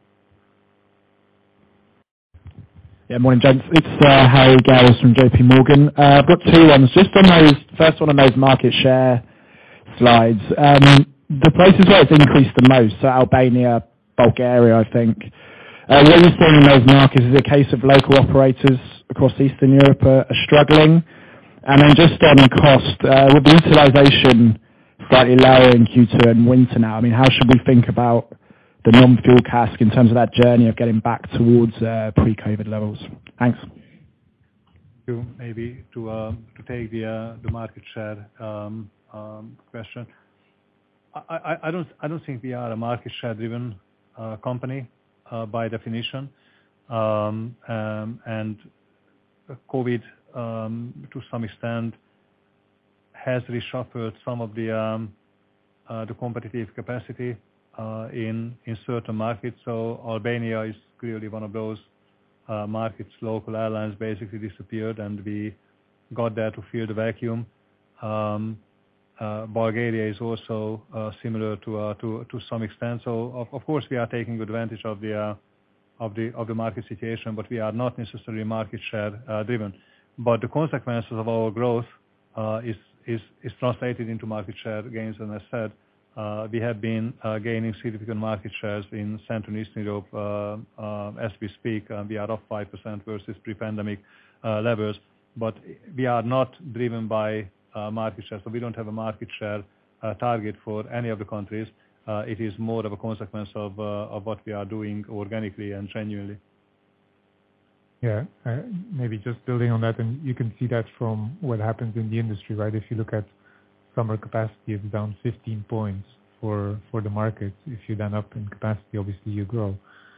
Speaker 5: Yeah, morning, gents. It's uh, Harry Gales from J P Morgan. Uh, I've got two ones. Just on those, first one on those market share slides. Um, the places where it's increased the most, so Albania, Bulgaria, I think. Uh, what are you seeing in those markets? Is it a case of local operators across Eastern Europe are, are struggling? And then just on cost, uh, with the utilization slightly lower in Q two and winter now, I mean, how should we think about the non-fuel CASK in terms of that journey of getting back towards uh, pre-COVID levels? Thanks.
Speaker 1: To maybe to um, to take the uh, the market share um, um, question. I, I, I don't I don't think we are a market share driven uh, company uh, by definition, um, um, and COVID. Um, to some extent has reshuffled some of the um, uh, the competitive capacity uh, in in certain markets. So Albania is clearly one of those uh, markets, local airlines basically disappeared, and we got there to fill the vacuum. Um, uh, Bulgaria is also uh, similar to, uh, to to some extent. So of, of course we are taking advantage of the uh, of the of the market situation, but we are not necessarily market share uh, driven. But the consequences of our growth uh, is is is translated into market share gains. And as I said, uh, we have been uh, gaining significant market shares in Central and Eastern Europe uh, uh, as we speak. Uh, we are up five percent versus pre-pandemic uh, levels, but we are not driven by uh, market share. So we don't have a market share uh, target for any of the countries. Uh, it is more of a consequence of, uh, of what we are doing organically and genuinely.
Speaker 2: Yeah, uh, maybe just building on that, and you can see that from what happens in the industry, right? If you look at summer capacity, it's down fifteen points for, for the market. If you then up in capacity, obviously you grow.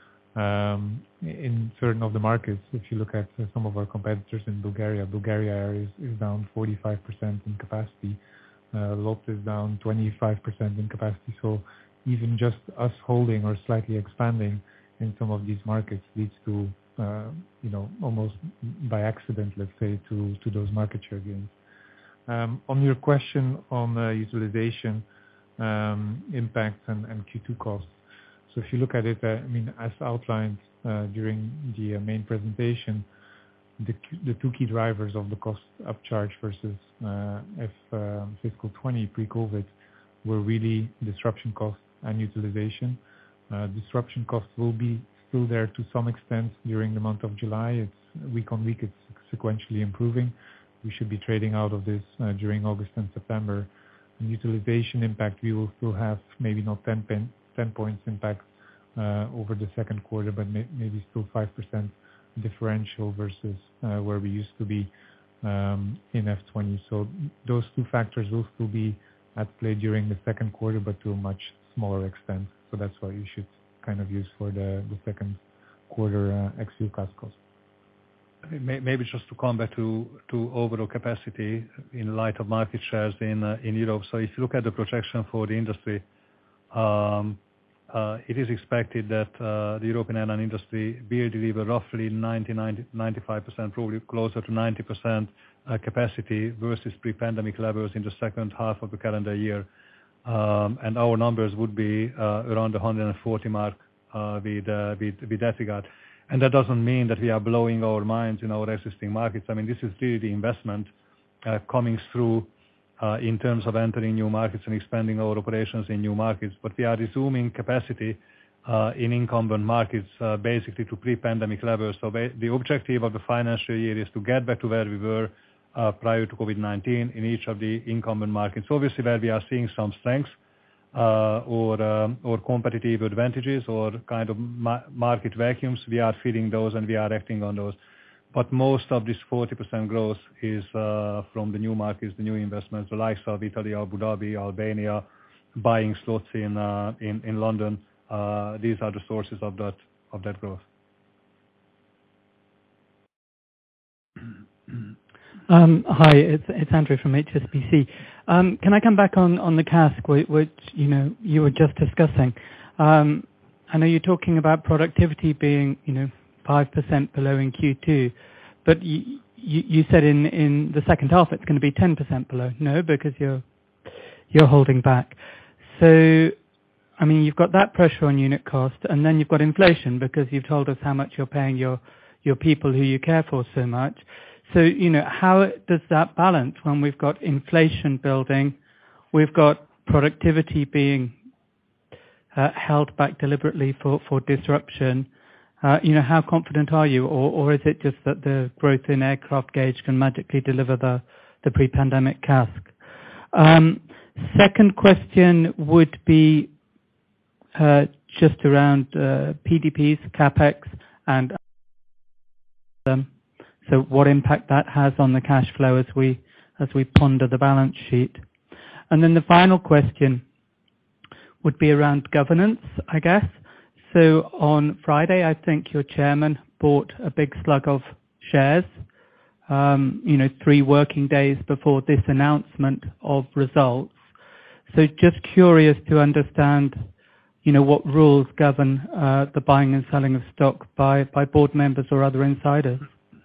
Speaker 2: Um, in certain of the markets, if you look at uh, some of our competitors in Bulgaria, Bulgaria is, is down forty-five percent in capacity. Uh, L O T is down twenty-five percent in capacity. So even just us holding or slightly expanding in some of these markets leads to, uh, you know, almost by accident, let's say, to, to those market share gains. Um, on your question on uh, utilization um, impacts and, and Q two costs. So if you look at it, uh, I mean, as outlined uh, during the uh, main presentation, the, the two key drivers of the cost upcharge versus uh, F, uh, fiscal twenty pre-COVID were really disruption costs and utilization. Uh, disruption costs will be still there to some extent during the month of July. It's week on week, it's sequentially improving. We should be trading out of this uh, during August and September. And utilization impact, we will still have maybe not ten, pen, ten points impact uh, over the second quarter, but may, maybe still five percent differential versus uh, where we used to be um, in F twenty. So those two factors will still be at play during the second quarter, but to a much smaller extent. So that's what you should kind of use for the, the second quarter uh, ex-fuel CASK cost.
Speaker 1: Maybe just to come back to, to overall capacity in light of market shares in uh, in Europe. So if you look at the projection for the industry, um, uh, it is expected that uh, the European airline industry will deliver roughly ninety, ninety, ninety-five percent, probably closer to ninety percent uh, capacity versus pre-pandemic levels in the second half of the calendar year. Um, and our numbers would be uh, around the one hundred forty mark uh, with, uh, with, with that regard. And that doesn't mean that we are blowing our minds in our existing markets. I mean, this is really the investment uh, coming through uh, in terms of entering new markets and expanding our operations in new markets. But we are resuming capacity uh, in incumbent markets uh, basically to pre-pandemic levels. So ba- the objective of the financial year is to get back to where we were uh, prior to COVID nineteen in each of the incumbent markets. Obviously, where we are seeing some strengths, Uh, or um, or competitive advantages or kind of ma- market vacuums, we are filling those and we are acting on those. But most of this forty percent growth is uh, from the new markets, the new investments, the likes of Italy, Abu Dhabi, Albania, buying slots in uh, in, in London. Uh, these are the sources of that of that growth.
Speaker 6: Um, hi, it's, it's Andrew from H S B C. Um, can I come back on, on the CASK, which, which you know you were just discussing? Um, I know you're talking about productivity being you know five percent below in Q two, but you, you, you said in, in the second half it's going to be ten percent below. No, because you're you're holding back. So, I mean, you've got that pressure on unit cost, and then you've got inflation because you've told us how much you're paying your your people who you care for so much. So, you know, how does that balance when we've got inflation building, we've got productivity being uh, held back deliberately for, for disruption? Uh, you know, how confident are you? Or, or is it just that the growth in aircraft gauge can magically deliver the, the pre-pandemic CASK? Um, second question would be uh, just around uh, P D Ps, CapEx, and um, so what impact that has on the cash flow as we as we ponder the balance sheet. And then the final question would be around governance, I guess. So on Friday, I think your chairman bought a big slug of shares, um, you know, three working days before this announcement of results. So just curious to understand you know, what rules govern uh, the buying and selling of stock by, by board members or other insiders?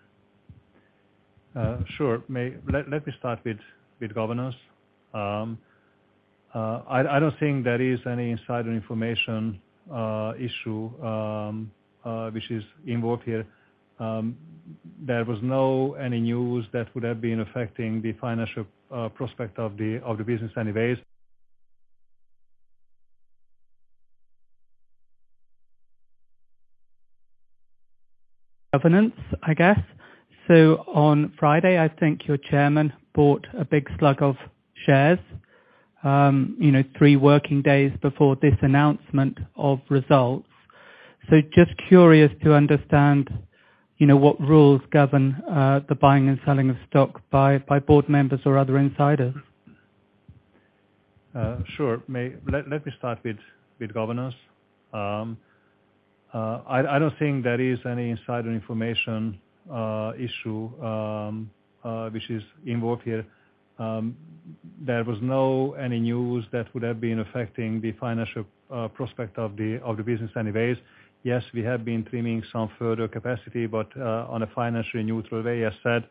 Speaker 1: Uh, sure. May, let, let me start with, with governance. Um, uh, I, I don't think there is any insider information uh, issue um, uh, which is involved here. Um, there was no any news that would have been affecting the financial uh, prospect of the of the business anyways.
Speaker 6: Governance, I guess. So on Friday, I think your chairman bought a big slug of shares, um, you know, three working days before this announcement of results. So just curious to understand, you know, what rules govern uh, the buying and selling of stock by, by board members or other insiders.
Speaker 1: Uh, sure. May, let, let me start with, with governance. Um, uh, I, I don't think there is any insider information uh, issue um, uh, which is involved here. Um, there was no any news that would have been affecting the financial uh, prospect of the of the business anyways. Yes, we have been trimming some further capacity, but uh, on a financially neutral way, as said.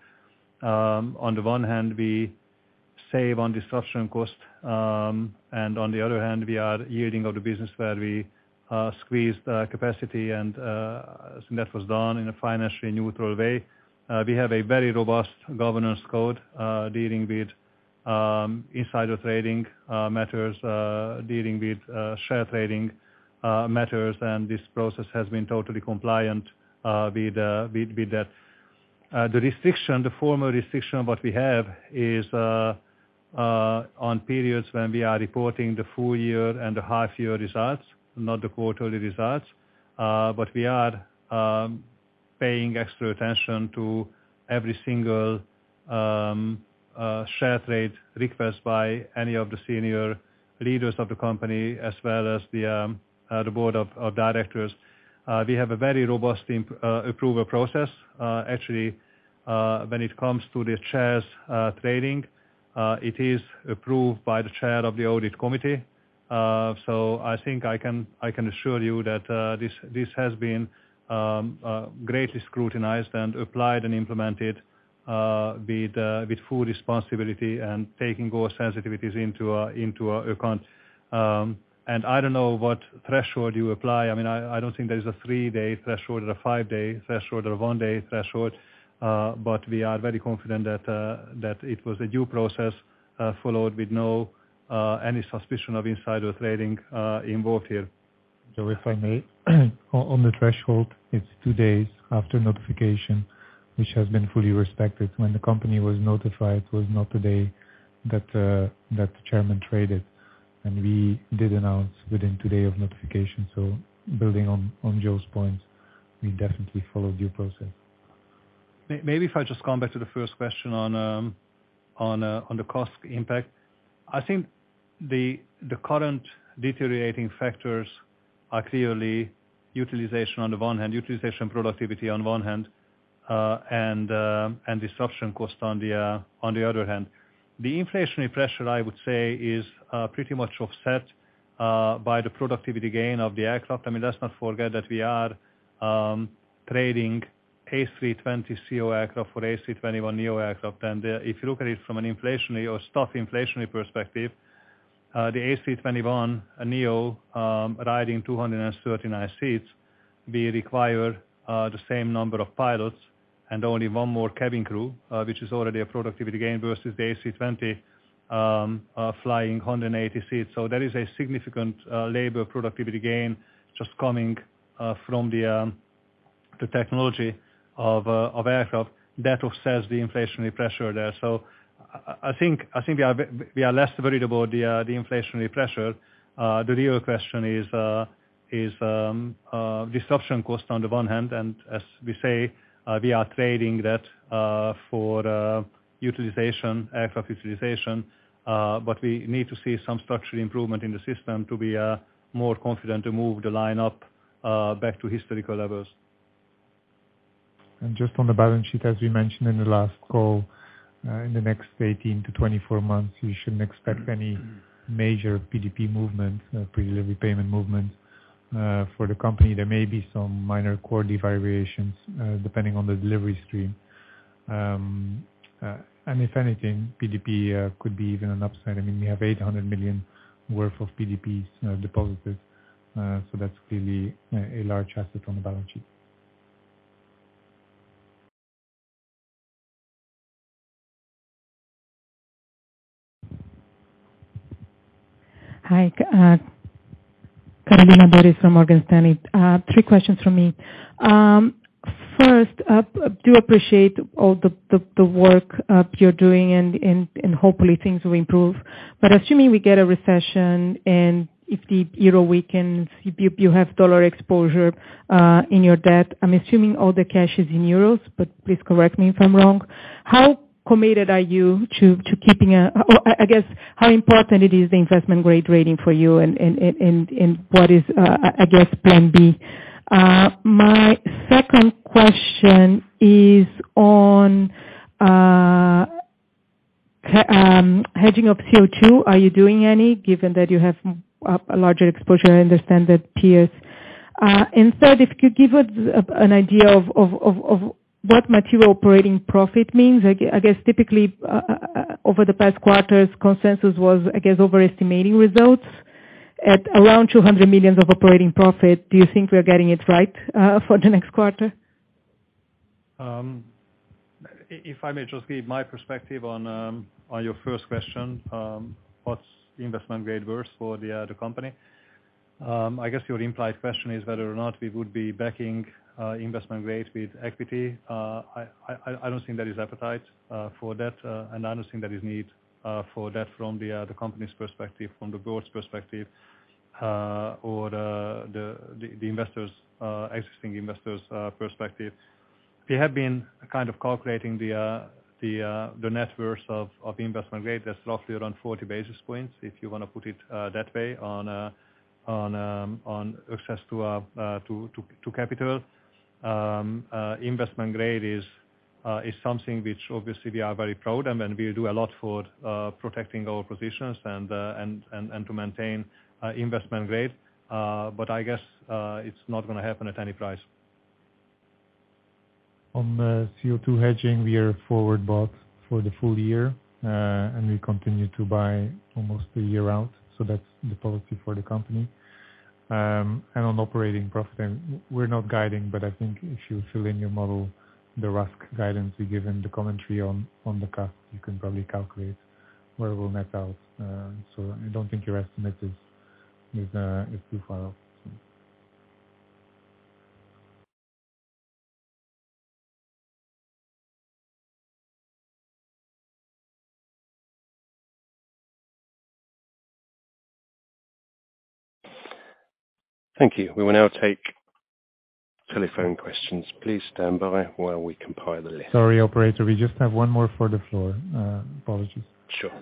Speaker 1: Um, on the one hand, we save on disruption cost, um, and on the other hand, we are yielding of the business where we uh, squeezed uh, capacity, and uh, I think that was done in a financially neutral way. Uh, we have a very robust governance code uh, dealing with um, insider trading uh, matters, uh, dealing with uh, share trading uh, matters, and this process has been totally compliant uh, with, uh, with, with that. Uh, the restriction, the formal restriction what we have is uh, uh, on periods when we are reporting the full year and the half year results, not the quarterly results, uh, but we are um, paying extra attention to every single um, uh, share trade request by any of the senior leaders of the company, as well as the, um, uh, the board of, of directors. Uh, we have a very robust imp- uh, approval process. Uh, actually, uh, when it comes to the shares uh, trading, uh, it is approved by the chair of the audit committee. Uh, so I think I can I can assure you that uh, this this has been um, uh, greatly scrutinized and applied and implemented uh, with uh, with full responsibility and taking all sensitivities into uh, into uh, account. Um, And I don't know what threshold you apply. I mean, I, I don't think there is a three-day threshold or a five-day threshold or a one-day threshold, uh, but we are very confident that uh, that it was a due process uh, followed with no uh, any suspicion of insider trading uh, involved here.
Speaker 2: So if I may, on the threshold, it's two days after notification, which has been fully respected. When the company was notified, was not the day that uh, that the chairman traded. And we did announce within two days of notification. So building on, on Joe's points, we definitely followed due process.
Speaker 1: Maybe if I just come back to the first question on um, on uh, on the cost impact, I think the the current deteriorating factors are clearly utilization on the one hand, utilization productivity on one hand, uh, and uh, and disruption cost on the uh, on the other hand. The inflationary pressure, I would say, is uh, pretty much offset uh, by the productivity gain of the aircraft. I mean, let's not forget that we are um, trading A three twenty C O aircraft for A three twenty-one neo aircraft. And uh, if you look at it from an inflationary or staff inflationary perspective, uh, the A three twenty-one neo um, riding two hundred thirty-nine seats, we require uh, the same number of pilots and only one more cabin crew, uh, which is already a productivity gain versus the A three twenty um, uh, flying one hundred eighty seats. So there is a significant uh, labor productivity gain just coming uh, from the um, the technology of uh, of aircraft that offsets the inflationary pressure there. So I, I think I think we are we are less worried about the uh, the inflationary pressure. Uh, the real question is uh, is um, uh, disruption cost on the one hand, and as we say. Uh, we are trading that uh, for uh, utilization, aircraft utilization, uh, but we need to see some structural improvement in the system to be uh, more confident to move the line up uh, back to historical levels.
Speaker 2: And just on the balance sheet, as we mentioned in the last call, uh, in the next eighteen to twenty-four months, you shouldn't expect any major P D P movement, uh, pre-delivery payment movement. Uh, for the company, there may be some minor quarterly variations uh, depending on the delivery stream. Um, uh, and if anything, P D P uh, could be even an upside. I mean, we have eight hundred million worth of P D Ps uh, deposited, uh, so that's clearly a, a large asset on the balance sheet.
Speaker 7: Hi, uh, Carolina Boris from Morgan Stanley. Uh, three questions from me. Um, first, uh, do appreciate all the, the, the work uh, you're doing and, and, and hopefully things will improve. But assuming we get a recession and if the euro weakens, if you, you have dollar exposure uh, in your debt, I'm assuming all the cash is in euros, but please correct me if I'm wrong. How committed are you to, to keeping a, I guess, how important it is the investment grade rating for you and, and, and, and what is, uh, I guess, plan B? Uh, my second question is on uh, um, hedging of C O two. Are you doing any, given that you have a larger exposure? I understand that peers. Uh, and third, if you could give us an idea of, of, of, of what material operating profit means. I guess typically uh, over the past quarters, consensus was, I guess, overestimating results at around two hundred million of operating profit. Do you think we're getting it right uh, for the next quarter?
Speaker 1: Um, if I may just give my perspective on um, on your first question, um, what's investment grade worth for the uh, the company? Um, I guess your implied question is whether or not we would be backing uh, investment grade with equity. Uh, I, I, I don't think there is appetite uh, for that, uh, and I don't think there is need uh, for that from the uh, the company's perspective, from the board's perspective, uh, or uh, the, the the investors, uh, existing investors' uh, perspective. We have been kind of calculating the uh, the uh, the net worth of, of investment grade. That's roughly around forty basis points, if you want to put it uh, that way, on uh, on um, on access to uh, uh, to, to to capital. Um, uh, investment grade is uh, is something which obviously we are very proud of, and we do a lot for uh, protecting our positions and uh, and, and and to maintain uh, investment grade. Uh, but I guess uh, it's not going to happen at any price.
Speaker 2: On the C O two hedging, we are forward bought for the full year, uh, and we continue to buy almost a year out. So that's the policy for the company. Um, and on operating profit, and we're not guiding, but I think if you fill in your model, the R A S K guidance we give in the commentary on, on the cost, you can probably calculate where it will net out. Uh, so I don't think your estimate is is, uh, is too far off. So.
Speaker 8: Thank you. We will now take telephone questions. Please stand by while we compile the list.
Speaker 2: Sorry, operator, we just have one more for the floor. Uh, apologies.
Speaker 8: Sure.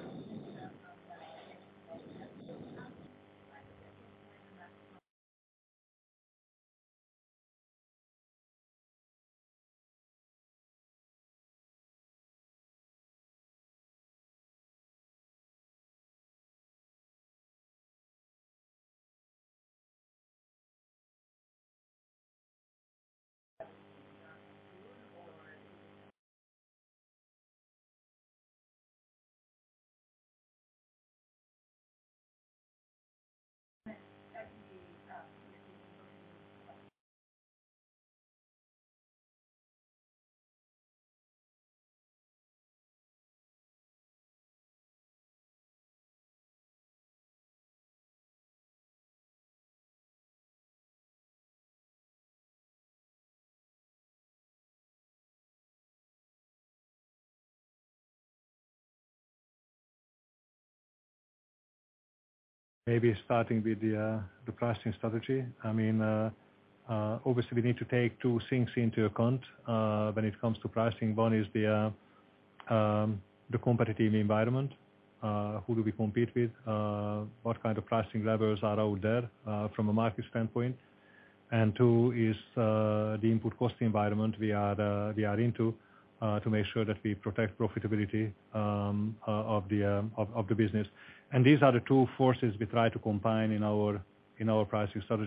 Speaker 1: Maybe starting with the uh, the pricing strategy. I mean, uh, uh, obviously we need to take two things into account uh, when it comes to pricing. One is the uh, um, the competitive environment. Uh, who do we compete with? Uh, what kind of pricing levels are out there uh, from a market standpoint? And two is uh, the input cost environment we are uh, we are into uh, to make sure that we protect profitability um, uh, of the um, of, of the business. And these are the two forces we try to combine in our in our pricing strategy.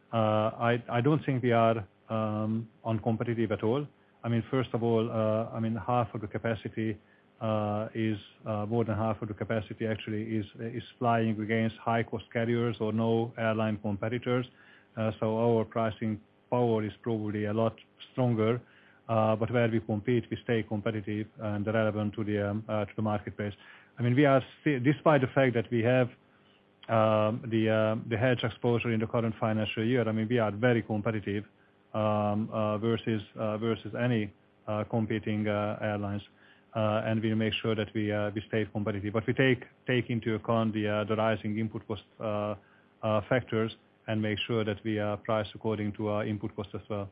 Speaker 1: I I don't think we are um, uncompetitive at all. I mean, first of all, uh, I mean half of the capacity uh, is uh, more than half of the capacity actually is is flying against high cost carriers or no airline competitors. Uh, so our pricing power is probably a lot stronger. Uh, but where we compete, we stay competitive and relevant to the um, uh, to the marketplace. I mean, we are still, despite the fact that we have um, the uh, the hedge exposure in the current financial year. I mean, we are very competitive um, uh, versus uh, versus any uh, competing uh, airlines, uh, and we make sure that we uh, we stay competitive. But we take take into account the uh, the rising input cost uh, uh, factors and make sure that we uh, price according to our input cost as well.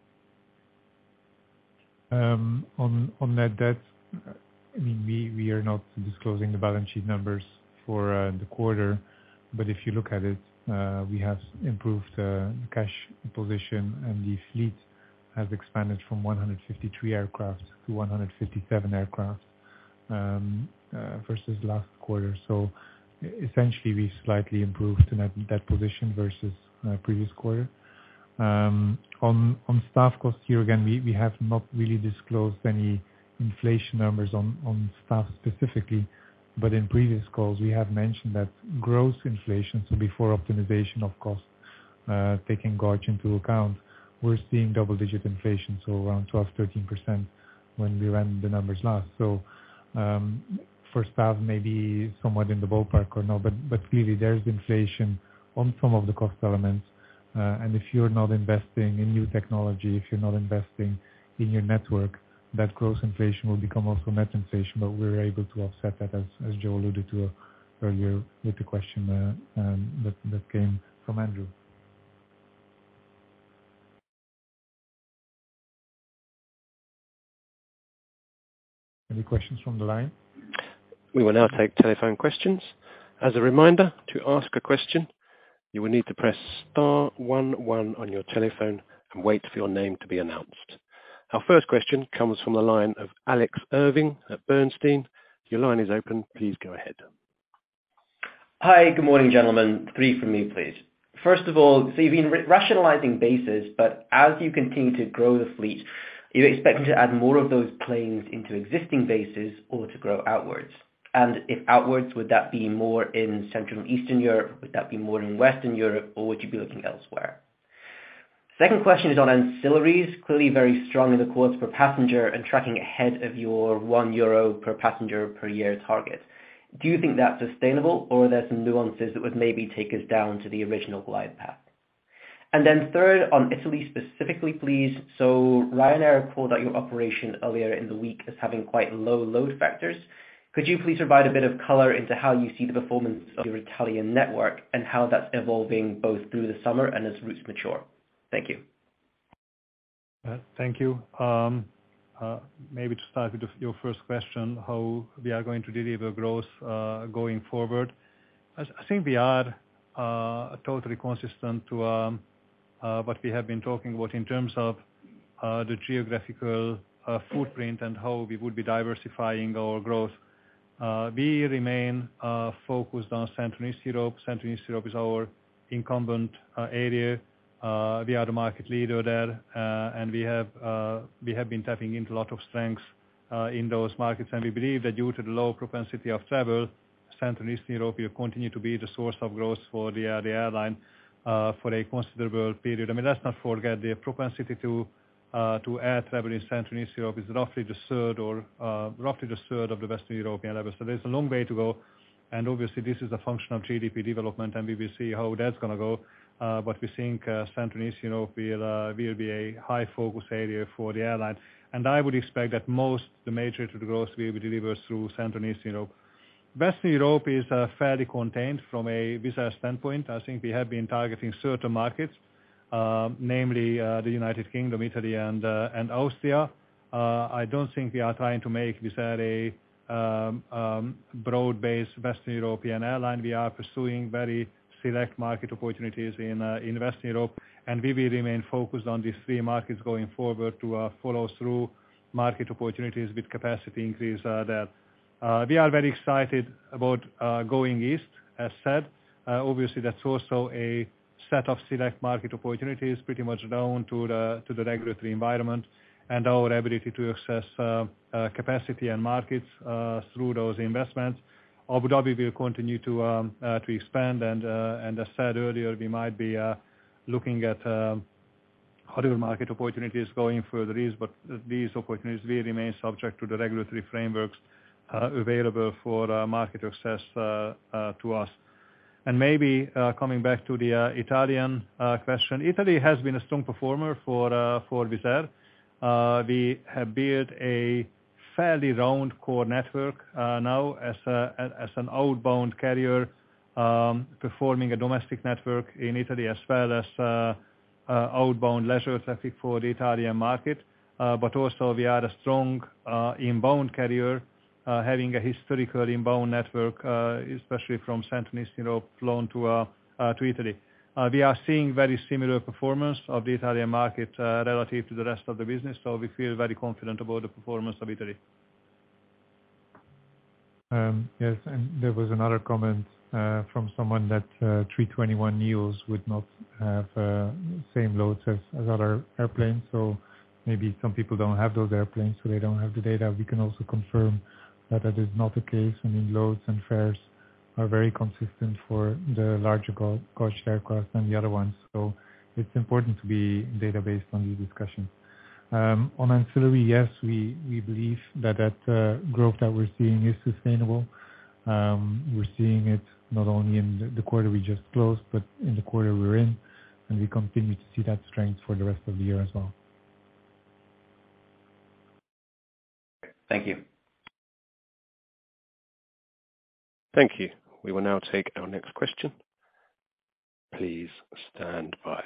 Speaker 2: Um, on on net debt, I mean, we we are not disclosing the balance sheet numbers for uh, the quarter, but if you look at it, uh, we have improved uh, the cash position, and the fleet has expanded from one hundred fifty-three aircraft to one hundred fifty-seven aircraft um, uh, versus last quarter. So essentially, we slightly improved the net debt position versus uh, previous quarter. Um, on on staff costs here again, we, we have not really disclosed any inflation numbers on, on staff specifically, but in previous calls we have mentioned that gross inflation, so before optimization of costs, uh, taking gauge into account, we're seeing double-digit inflation, so around twelve, thirteen percent when we ran the numbers last. So um, for staff, maybe somewhat in the ballpark or no, but but clearly there's inflation on some of the cost elements. Uh, and if you're not investing in new technology, if you're not investing in your network, that gross inflation will become also net inflation, but we're able to offset that, as, as Joe alluded to uh, earlier with the question uh, um, that, that came from Andrew. Any questions from the line?
Speaker 8: We will now take telephone questions. As a reminder, to ask a question, you will need to press star one one on your telephone and wait for your name to be announced. Our first question comes from the line of Alex Irving at Bernstein. Your line is open. Please go ahead.
Speaker 9: Hi, good morning, gentlemen. Three from me, please. First of all, so you've been rationalizing bases, but as you continue to grow the fleet, are you expecting to add more of those planes into existing bases or to grow outwards? And if outwards, would that be more in Central and Eastern Europe? Would that be more in Western Europe, or would you be looking elsewhere? Second question is on ancillaries, clearly very strong in the quarter per passenger and tracking ahead of your one euro per passenger per year target. Do you think that's sustainable, or are there some nuances that would maybe take us down to the original glide path? And then third, on Italy specifically, please. So Ryanair called out your operation earlier in the week as having quite low load factors. Could you please provide a bit of color into how you see the performance of your Italian network and how that's evolving both through the summer and as routes mature? Thank you.
Speaker 1: Uh, thank you. Um, uh, maybe to start with the, your first question, how we are going to deliver growth uh, going forward. I, I think we are uh, totally consistent to um, uh, what we have been talking about in terms of uh, the geographical uh, footprint and how we would be diversifying our growth. Uh, we remain uh, focused on Central and East Europe. Central and East Europe is our incumbent uh, area. Uh, we are the market leader there, uh, and we have uh, we have been tapping into a lot of strengths uh, in those markets. And we believe that due to the low propensity of travel, Central and Eastern Europe will continue to be the source of growth for the, uh, the airline uh, for a considerable period. I mean, let's not forget the propensity to Uh, to air travel in Central and Eastern Europe is roughly the third or uh, roughly the third of the Western European level. So there's a long way to go, and obviously this is a function of G D P development, and we will see how that's going to go. Uh, but we think uh, Central and Eastern Europe will uh, will be a high focus area for the airline, and I would expect that most the majority of the growth will be delivered through Central and Eastern Europe. Western Europe is uh, fairly contained from a Wizz Air standpoint. I think we have been targeting certain markets. Uh, namely uh, the United Kingdom, Italy, and uh, and Austria. Uh, I don't think we are trying to make Wizz Air a um, um, broad-based Western European airline. We are pursuing very select market opportunities in uh, in Western Europe, and we will remain focused on these three markets going forward to uh, follow through market opportunities with capacity increase uh, there. Uh, we are very excited about uh, going east, as said. Uh, obviously, that's also a set of select market opportunities, pretty much down to the to the regulatory environment and our ability to access uh, uh, capacity and markets uh, through those investments. Abu Dhabi will continue to um, uh, to expand, and uh, and as said earlier, we might be uh, looking at um, other market opportunities going further east, but these opportunities will remain subject to the regulatory frameworks uh, available for uh, market access uh, uh, to us. And maybe uh, coming back to the uh, Italian uh, question, Italy has been a strong performer for uh, for Wizz Air. Uh, we have built a fairly round core network uh, now as a, as an outbound carrier, um, performing a domestic network in Italy as well as uh, uh, outbound leisure traffic for the Italian market. Uh, but also we are a strong uh, inbound carrier, uh, having a historical inbound network, uh, especially from Central and Eastern Europe, flown to uh, uh, to Italy. Uh, we are seeing very similar performance of the Italian market uh, relative to the rest of the business, so we feel very confident about the performance of Italy.
Speaker 2: Um, yes, and there was another comment uh, from someone that uh, three twenty-one neos would not have uh, same loads as, as other airplanes, so maybe some people don't have those airplanes, so they don't have the data. We can also confirm that that is not the case. I mean, loads and fares are very consistent for the larger gauge aircraft than the other ones. So it's important to be data-based on these discussions. Um, on ancillary, yes, we, we believe that that uh, growth that we're seeing is sustainable. Um, we're seeing it not only in the, the quarter we just closed, but in the quarter we're in, and we continue to see that strength for the rest of the year as well.
Speaker 9: Thank you.
Speaker 8: Thank you. We will now take our next question. Please stand by.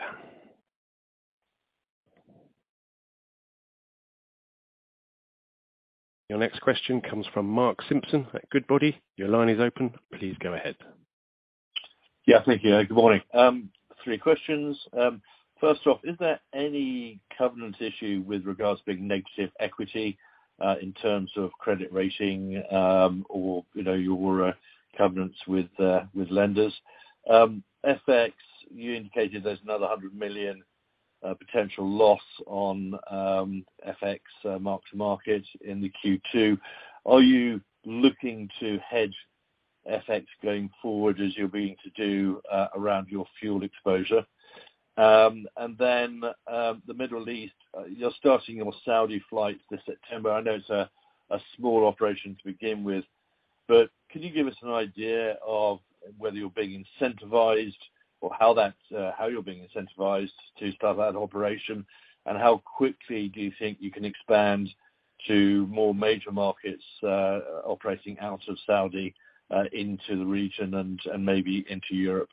Speaker 8: Your next question comes from Mark Simpson at Goodbody. Your line is open. Please go ahead.
Speaker 10: Yeah, thank you. Good morning. Um, three questions. Um, first off, is there any covenant issue with regards to being negative equity uh, in terms of credit rating um, or, you know, your uh, covenants with uh, with lenders? Um, F X, you indicated there's another one hundred million uh, potential loss on um, F X uh, mark to market in the Q two. Are you looking to hedge F X going forward as you're beginning to do uh, around your fuel exposure? Um, and then um, the Middle East, uh, you're starting your Saudi flights this September. I know it's a, a small operation to begin with, but can you give us an idea of whether you're being incentivized or how that uh, how you're being incentivized to start that operation, and how quickly do you think you can expand to more major markets uh, operating out of Saudi uh, into the region and, and maybe into Europe?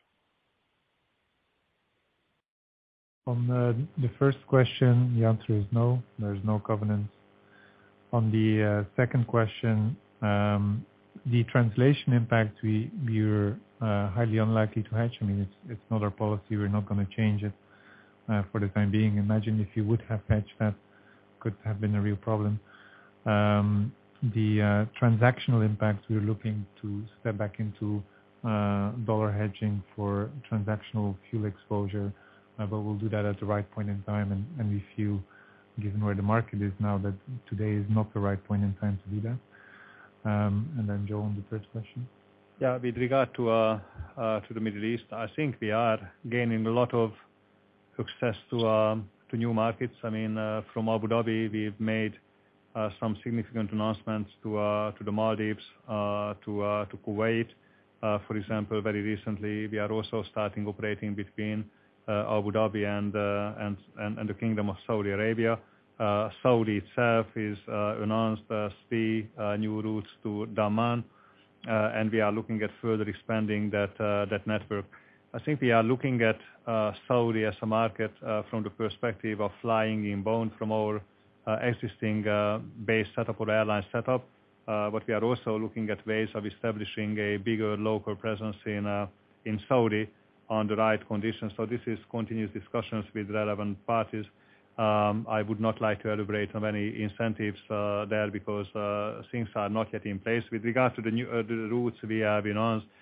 Speaker 2: On uh, the first question, the answer is no. There's no covenants. On the uh, second question, um, the translation impact, we we're uh, highly unlikely to hedge. I mean, it's it's not our policy. We're not going to change it uh, for the time being. Imagine if you would have hedged that, could have been a real problem. Um, the uh, transactional impact, we're looking to step back into uh, dollar hedging for transactional fuel exposure, uh, but we'll do that at the right point in time, and, and we feel, given where the market is now, that today is not the right point in time to do that. Um, and then Joe on the third question.
Speaker 1: Yeah, with regard to uh, uh, to the Middle East, I think we are gaining a lot of access to um, to new markets. I mean, uh, from Abu Dhabi, we've made uh, some significant announcements to uh, to the Maldives, uh, to uh, to Kuwait, uh, for example. Very recently, we are also starting operating between uh, Abu Dhabi and, uh, and and and the Kingdom of Saudi Arabia. Uh, Saudi itself is uh, announced uh, three uh, new routes to Daman, uh, and we are looking at further expanding that uh, that network. I think we are looking at uh, Saudi as a market uh, from the perspective of flying inbound from our uh, existing uh, base setup or airline setup, uh, but we are also looking at ways of establishing a bigger local presence in uh, in Saudi on the right conditions. So this is continuous discussions with relevant parties. Um, I would not like to elaborate on any incentives uh, there because uh, things are not yet in place. With regard to the new uh, the routes we have announced,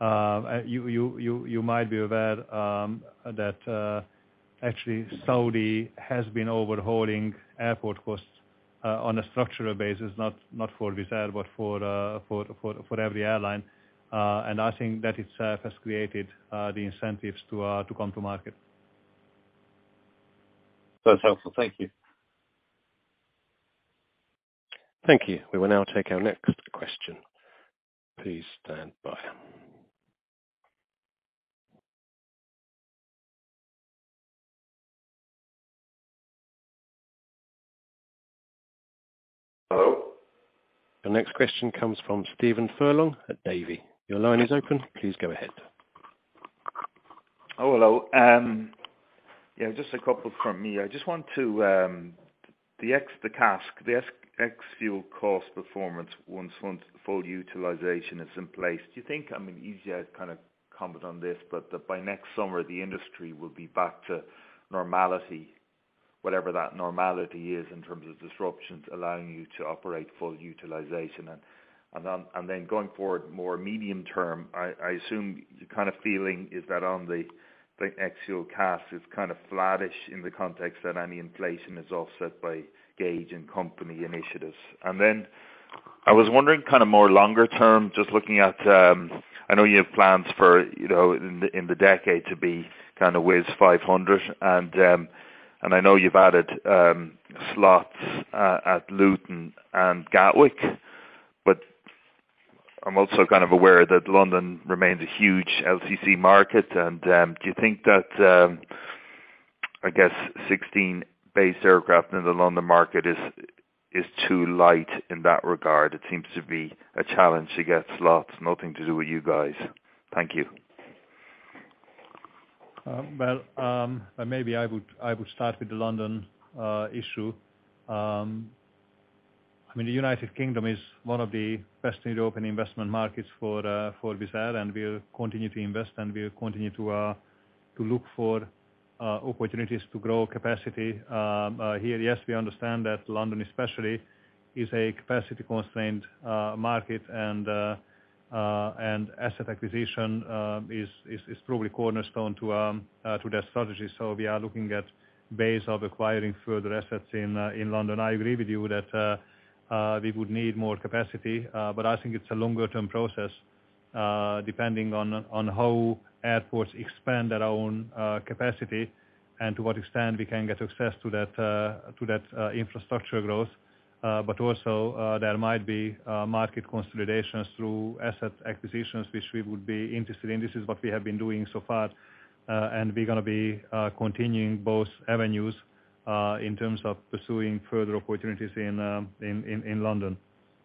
Speaker 1: Uh, you, you, you, you might be aware um, that uh, actually Saudi has been overhauling airport costs uh, on a structural basis, not, not for Wizz Air, but for, uh, for, for, for every airline. Uh, and I think that itself has created uh, the incentives to, uh, to come to market.
Speaker 10: That's helpful. Thank you.
Speaker 8: Thank you. We will now take our next question. Please stand by.
Speaker 11: Hello?
Speaker 8: The next question comes from Stephen Furlong at Davy. Your line is open. Please go ahead.
Speaker 11: Oh, hello. Um, yeah, just a couple from me. I just want to, um, the ex, the CASK, the ex-fuel cost performance once full utilization is in place. Do you think, I mean, easy to kind of comment on this, but that by next summer the industry will be back to normality, whatever that normality is in terms of disruptions, allowing you to operate full utilization? And and then, and then going forward more medium term, I, I assume your kind of feeling is that on the, the ex-fuel CASK is kind of flattish in the context that any inflation is offset by gauge and company initiatives. And then I was wondering kind of more longer term, just looking at, um, I know you have plans for, you know, in the, in the decade to be kind of Wizz five hundred, and um, and I know you've added um, slots uh, at Luton and Gatwick, but I'm also kind of aware that London remains a huge L C C market, and um, do you think that, um, I guess, sixteen base aircraft in the London market is is too light in that regard? It seems to be a challenge to get slots, nothing to do with you guys. Thank you.
Speaker 1: Uh, well, um, maybe I would I would start with the London uh, issue. Um, I mean, the United Kingdom is one of the best European investment markets for uh, for Wizz Air, and we'll continue to invest, and we'll continue to uh, to look for uh, opportunities to grow capacity um, uh, here. Yes, we understand that London, especially, is a capacity-constrained uh, market, and uh, uh, and asset acquisition uh, is, is is probably cornerstone to um, uh, to that strategy. So we are looking at ways of acquiring further assets in uh, in London. I agree with you that. Uh, Uh, we would need more capacity, uh, but I think it's a longer-term process, uh, depending on on how airports expand their own uh, capacity, and to what extent we can get access to that uh, to that uh, infrastructure growth. Uh, but also uh, there might be uh, market consolidations through asset acquisitions, which we would be interested in. This is what we have been doing so far, uh, and we're going to be uh, continuing both avenues. Uh, in terms of pursuing further opportunities in uh, in, in in London.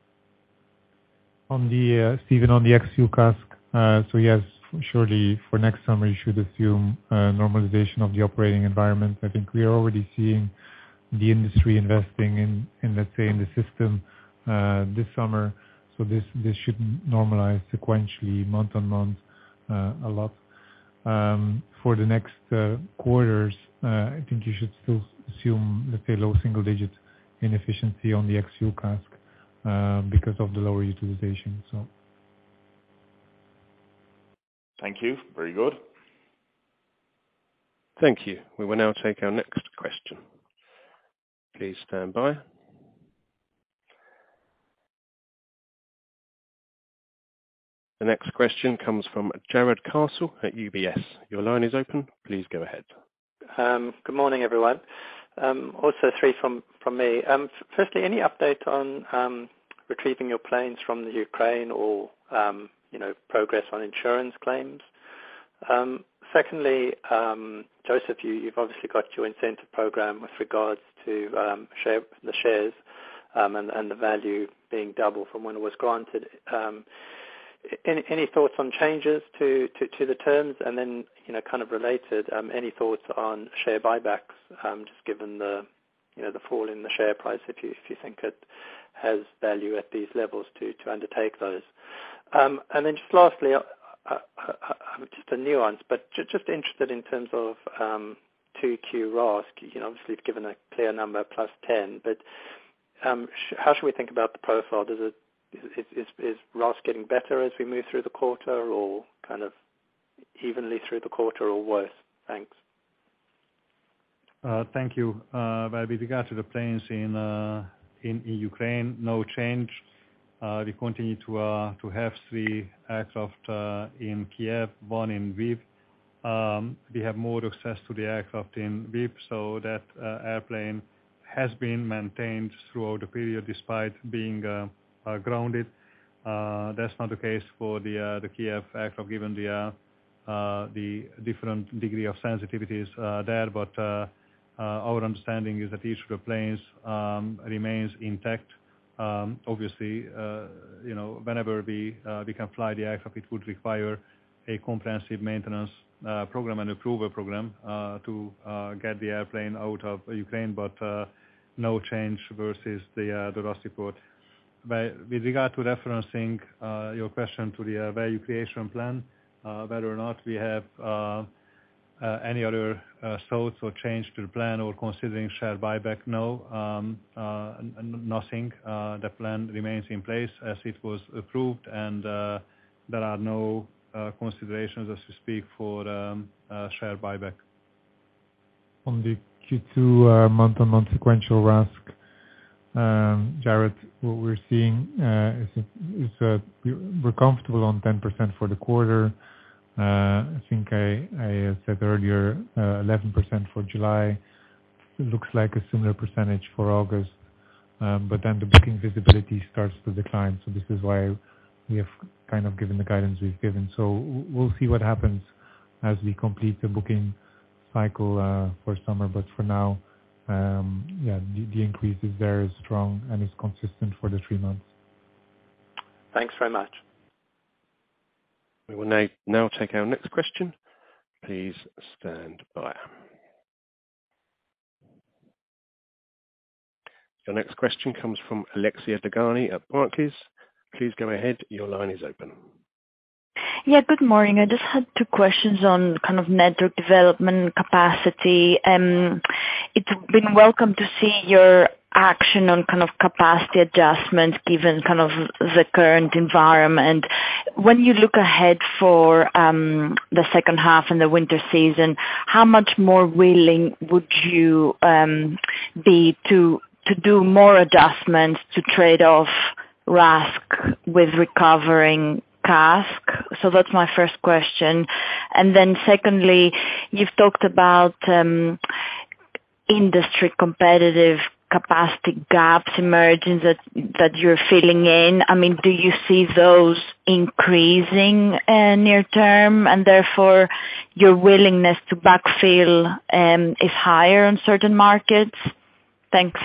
Speaker 2: On the uh, Stephen, on the ex-fuel CASK, uh, so yes, surely for next summer you should assume uh, normalization of the operating environment. I think we are already seeing the industry investing in, in let's say, in the system uh, this summer. So this this should normalize sequentially, month on month, uh, a lot. Um, for the next uh, quarters, uh, I think you should still assume, let's say, low single-digit inefficiency on the ex-fuel CASK uh, because of the lower utilization. So,
Speaker 11: thank you. Very good.
Speaker 8: Thank you. We will now take our next question. Please stand by. The next question comes from Jarrod Castle at U B S. Your line is open. Please go ahead.
Speaker 12: Um, good morning, everyone. Um, also three from, from me. Um, f- firstly, any update on um, retrieving your planes from the Ukraine, or um, you know, progress on insurance claims? Um, secondly, um, Joseph, you, you've obviously got your incentive program with regards to um, share, the shares um, and, and the value being double from when it was granted. Um, Any, any thoughts on changes to, to, to the terms? And then, you know, kind of related, um, any thoughts on share buybacks, um, just given the, you know, the fall in the share price, if you, if you think it has value at these levels to, to undertake those. Um, and then just lastly, uh, uh, uh, just a nuance, but j- just interested in terms of um, two Q RASK. You know, obviously you've given a clear number, plus ten, but um, sh- how should we think about the profile? Does it Is, is, is RASK getting better as we move through the quarter, or kind of evenly through the quarter or worse? Thanks.
Speaker 1: Uh, Thank you. Uh, Well, with regard to the planes in uh, in in Ukraine, no change. Uh, We continue to uh, to have three aircraft uh, in Kiev, one in Lviv. Um, We have more access to the aircraft in Lviv, so that uh, airplane has been maintained throughout the period despite being uh, uh, grounded. Uh, That's not the case for the uh, the Kiev aircraft, given the uh, uh, the different degree of sensitivities uh, there. But uh, uh, our understanding is that each of the planes um, remains intact. Um, Obviously, uh, you know, whenever we uh, we can fly the aircraft, it would require a comprehensive maintenance uh, program and approval program uh, to uh, get the airplane out of Ukraine, but uh, no change versus the uh, the last report. By, with regard to referencing uh, your question to the uh, value creation plan, uh, whether or not we have uh, uh, any other uh, thoughts or change to the plan or considering share buyback, no, um, uh, n- nothing. Uh, the plan remains in place as it was approved, and uh, there are no uh, considerations as we speak for um, uh, share buyback.
Speaker 2: On the Q two uh, month-on-month sequential RASK, um, Jared, what we're seeing uh, is, is uh, we're comfortable on ten percent for the quarter. Uh, I think I, I said earlier uh, eleven percent for July. It looks like a similar percentage for August, um, but then the booking visibility starts to decline. So this is why we have kind of given the guidance we've given. So we'll see what happens as we complete the booking cycle uh, for summer. But for now, um, yeah, the, the increase is there, is strong, and is consistent for the three months.
Speaker 12: Thanks very much.
Speaker 8: We will now, now take our next question. Please stand by. Your next question comes from Alexia Dogani at Barclays. Please go ahead. Your line is open.
Speaker 13: Yeah, good morning. I just had two questions on kind of network development capacity. Um, it's been welcome to see your action on kind of capacity adjustments given kind of the current environment. When you look ahead for um, the second half and the winter season, how much more willing would you um, be to to do more adjustments to trade off RASK with recovering C A S K? So that's my first question. And then secondly, you've talked about um, industry competitive capacity gaps emerging that that you're filling in. I mean, do you see those increasing uh, near term, and therefore your willingness to backfill um, is higher on certain markets? Thanks.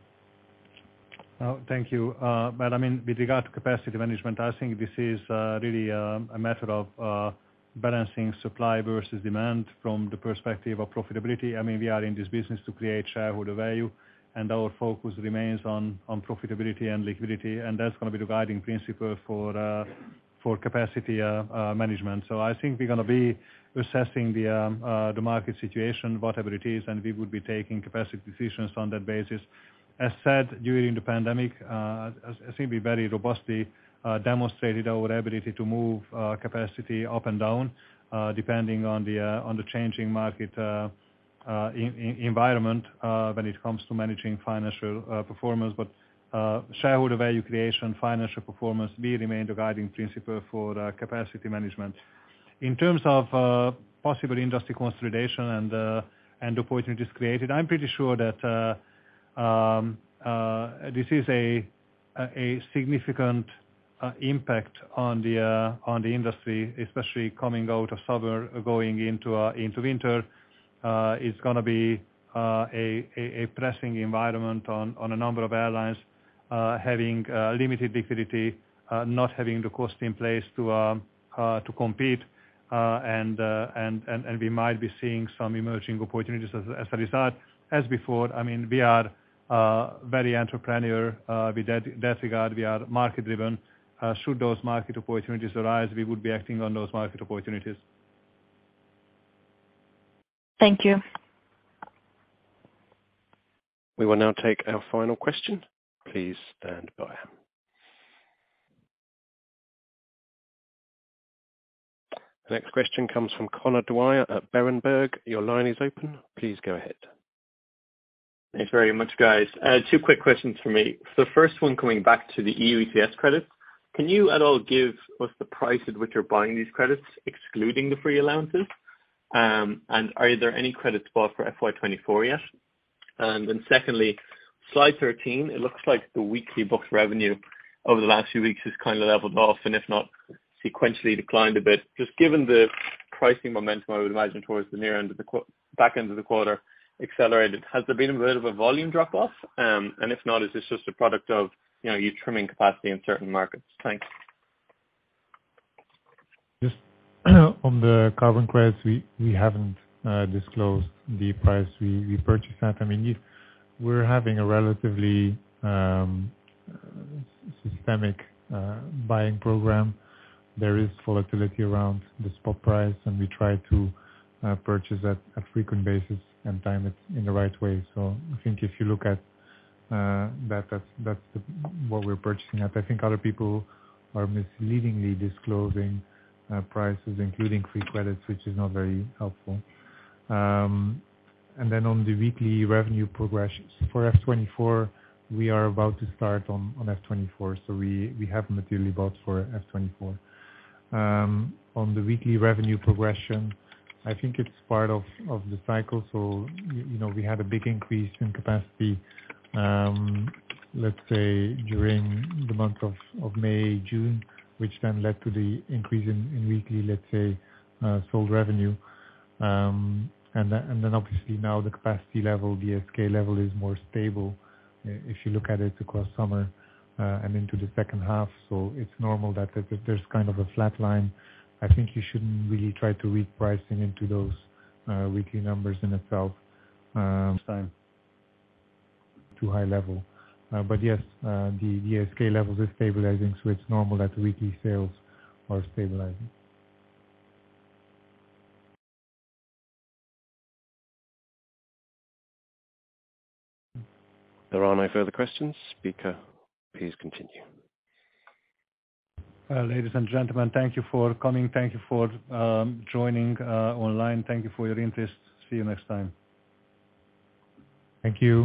Speaker 1: Oh, thank you. Uh, But I mean, with regard to capacity management, I think this is uh, really uh, a matter of uh, balancing supply versus demand from the perspective of profitability. I mean, we are in this business to create shareholder value, and our focus remains on on profitability and liquidity, and that's gonna be the guiding principle for uh, for capacity uh, uh, management. So I think we're gonna be assessing the um, uh, the market situation, whatever it is, and we would be taking capacity decisions on that basis. As said, during the pandemic, uh, I think we very robustly uh, demonstrated our ability to move uh, capacity up and down, uh, depending on the uh, on the changing market uh, uh, in, in environment uh, when it comes to managing financial uh, performance. But uh, shareholder value creation, financial performance, we remain the guiding principle for uh, capacity management. In terms of uh, possible industry consolidation and uh, and opportunities created, I'm pretty sure that. Uh, Um, uh, this is a a, a significant uh, impact on the uh, on the industry, especially coming out of summer, going into uh, into winter. Uh, it's going to be uh, a, a a pressing environment on on a number of airlines uh, having uh, limited liquidity, uh, not having the cost in place to uh, uh, to compete, uh, and, uh, and and and we might be seeing some emerging opportunities as, as a result. As before, I mean, we are Uh, very entrepreneur uh, with that, that regard. We are market driven. Uh, should those market opportunities arise, we would be acting on those market opportunities.
Speaker 13: Thank you.
Speaker 8: We will now take our final question. Please stand by. The next question comes from Conor Dwyer at Berenberg. Your line is open. Please go ahead.
Speaker 14: Thanks very much, guys. Uh, two quick questions for me. So the first one, coming back to the E U E T S credits, can you at all give us the price at which you're buying these credits, excluding the free allowances? Um, and are there any credits bought for F Y twenty-four yet? And then secondly, slide thirteen, it looks like the weekly booked revenue over the last few weeks has kind of leveled off, and if not, sequentially declined a bit. Just given the pricing momentum, I would imagine towards the near end of the qu- back end of the quarter accelerated. Has there been a bit of a volume drop off? Um, and if not, is this just a product of, you know, you trimming capacity in certain markets? Thanks.
Speaker 2: Just on the carbon credits, we, we haven't uh, disclosed the price we, we purchased at. I mean, you, we're having a relatively um, systemic uh, buying program. There is volatility around the spot price, and we try to uh, purchase at a frequent basis and time it in the right way. So I think if you look at uh, that, that's that's the, what we're purchasing at. I think other people are misleadingly disclosing uh, prices, including free credits, which is not very helpful. Um, and then on the weekly revenue progressions for F twenty-four, we are about to start on, on F twenty-four, so we, we have materially bought for F twenty-four. Um, on the weekly revenue progression, I think it's part of, of the cycle. So, you, you know, we had a big increase in capacity, um, let's say during the month of, of May, June, which then led to the increase in, in weekly, let's say, uh, sold revenue. Um, and, th- and then obviously now the capacity level, the S K level is more stable if you look at it across summer uh, and into the second half. So it's normal that, that, that there's kind of a flat line. I think you shouldn't really try to read pricing into those uh, weekly numbers in itself. Um, time too high level. Uh, but yes, uh, the, the S K levels is stabilizing, so it's normal that the weekly sales are stabilizing.
Speaker 8: There are no further questions. Speaker, please continue.
Speaker 1: Uh, ladies and gentlemen, thank you for coming. Thank you for um, joining uh, online. Thank you for your interest. See you next time.
Speaker 2: Thank you.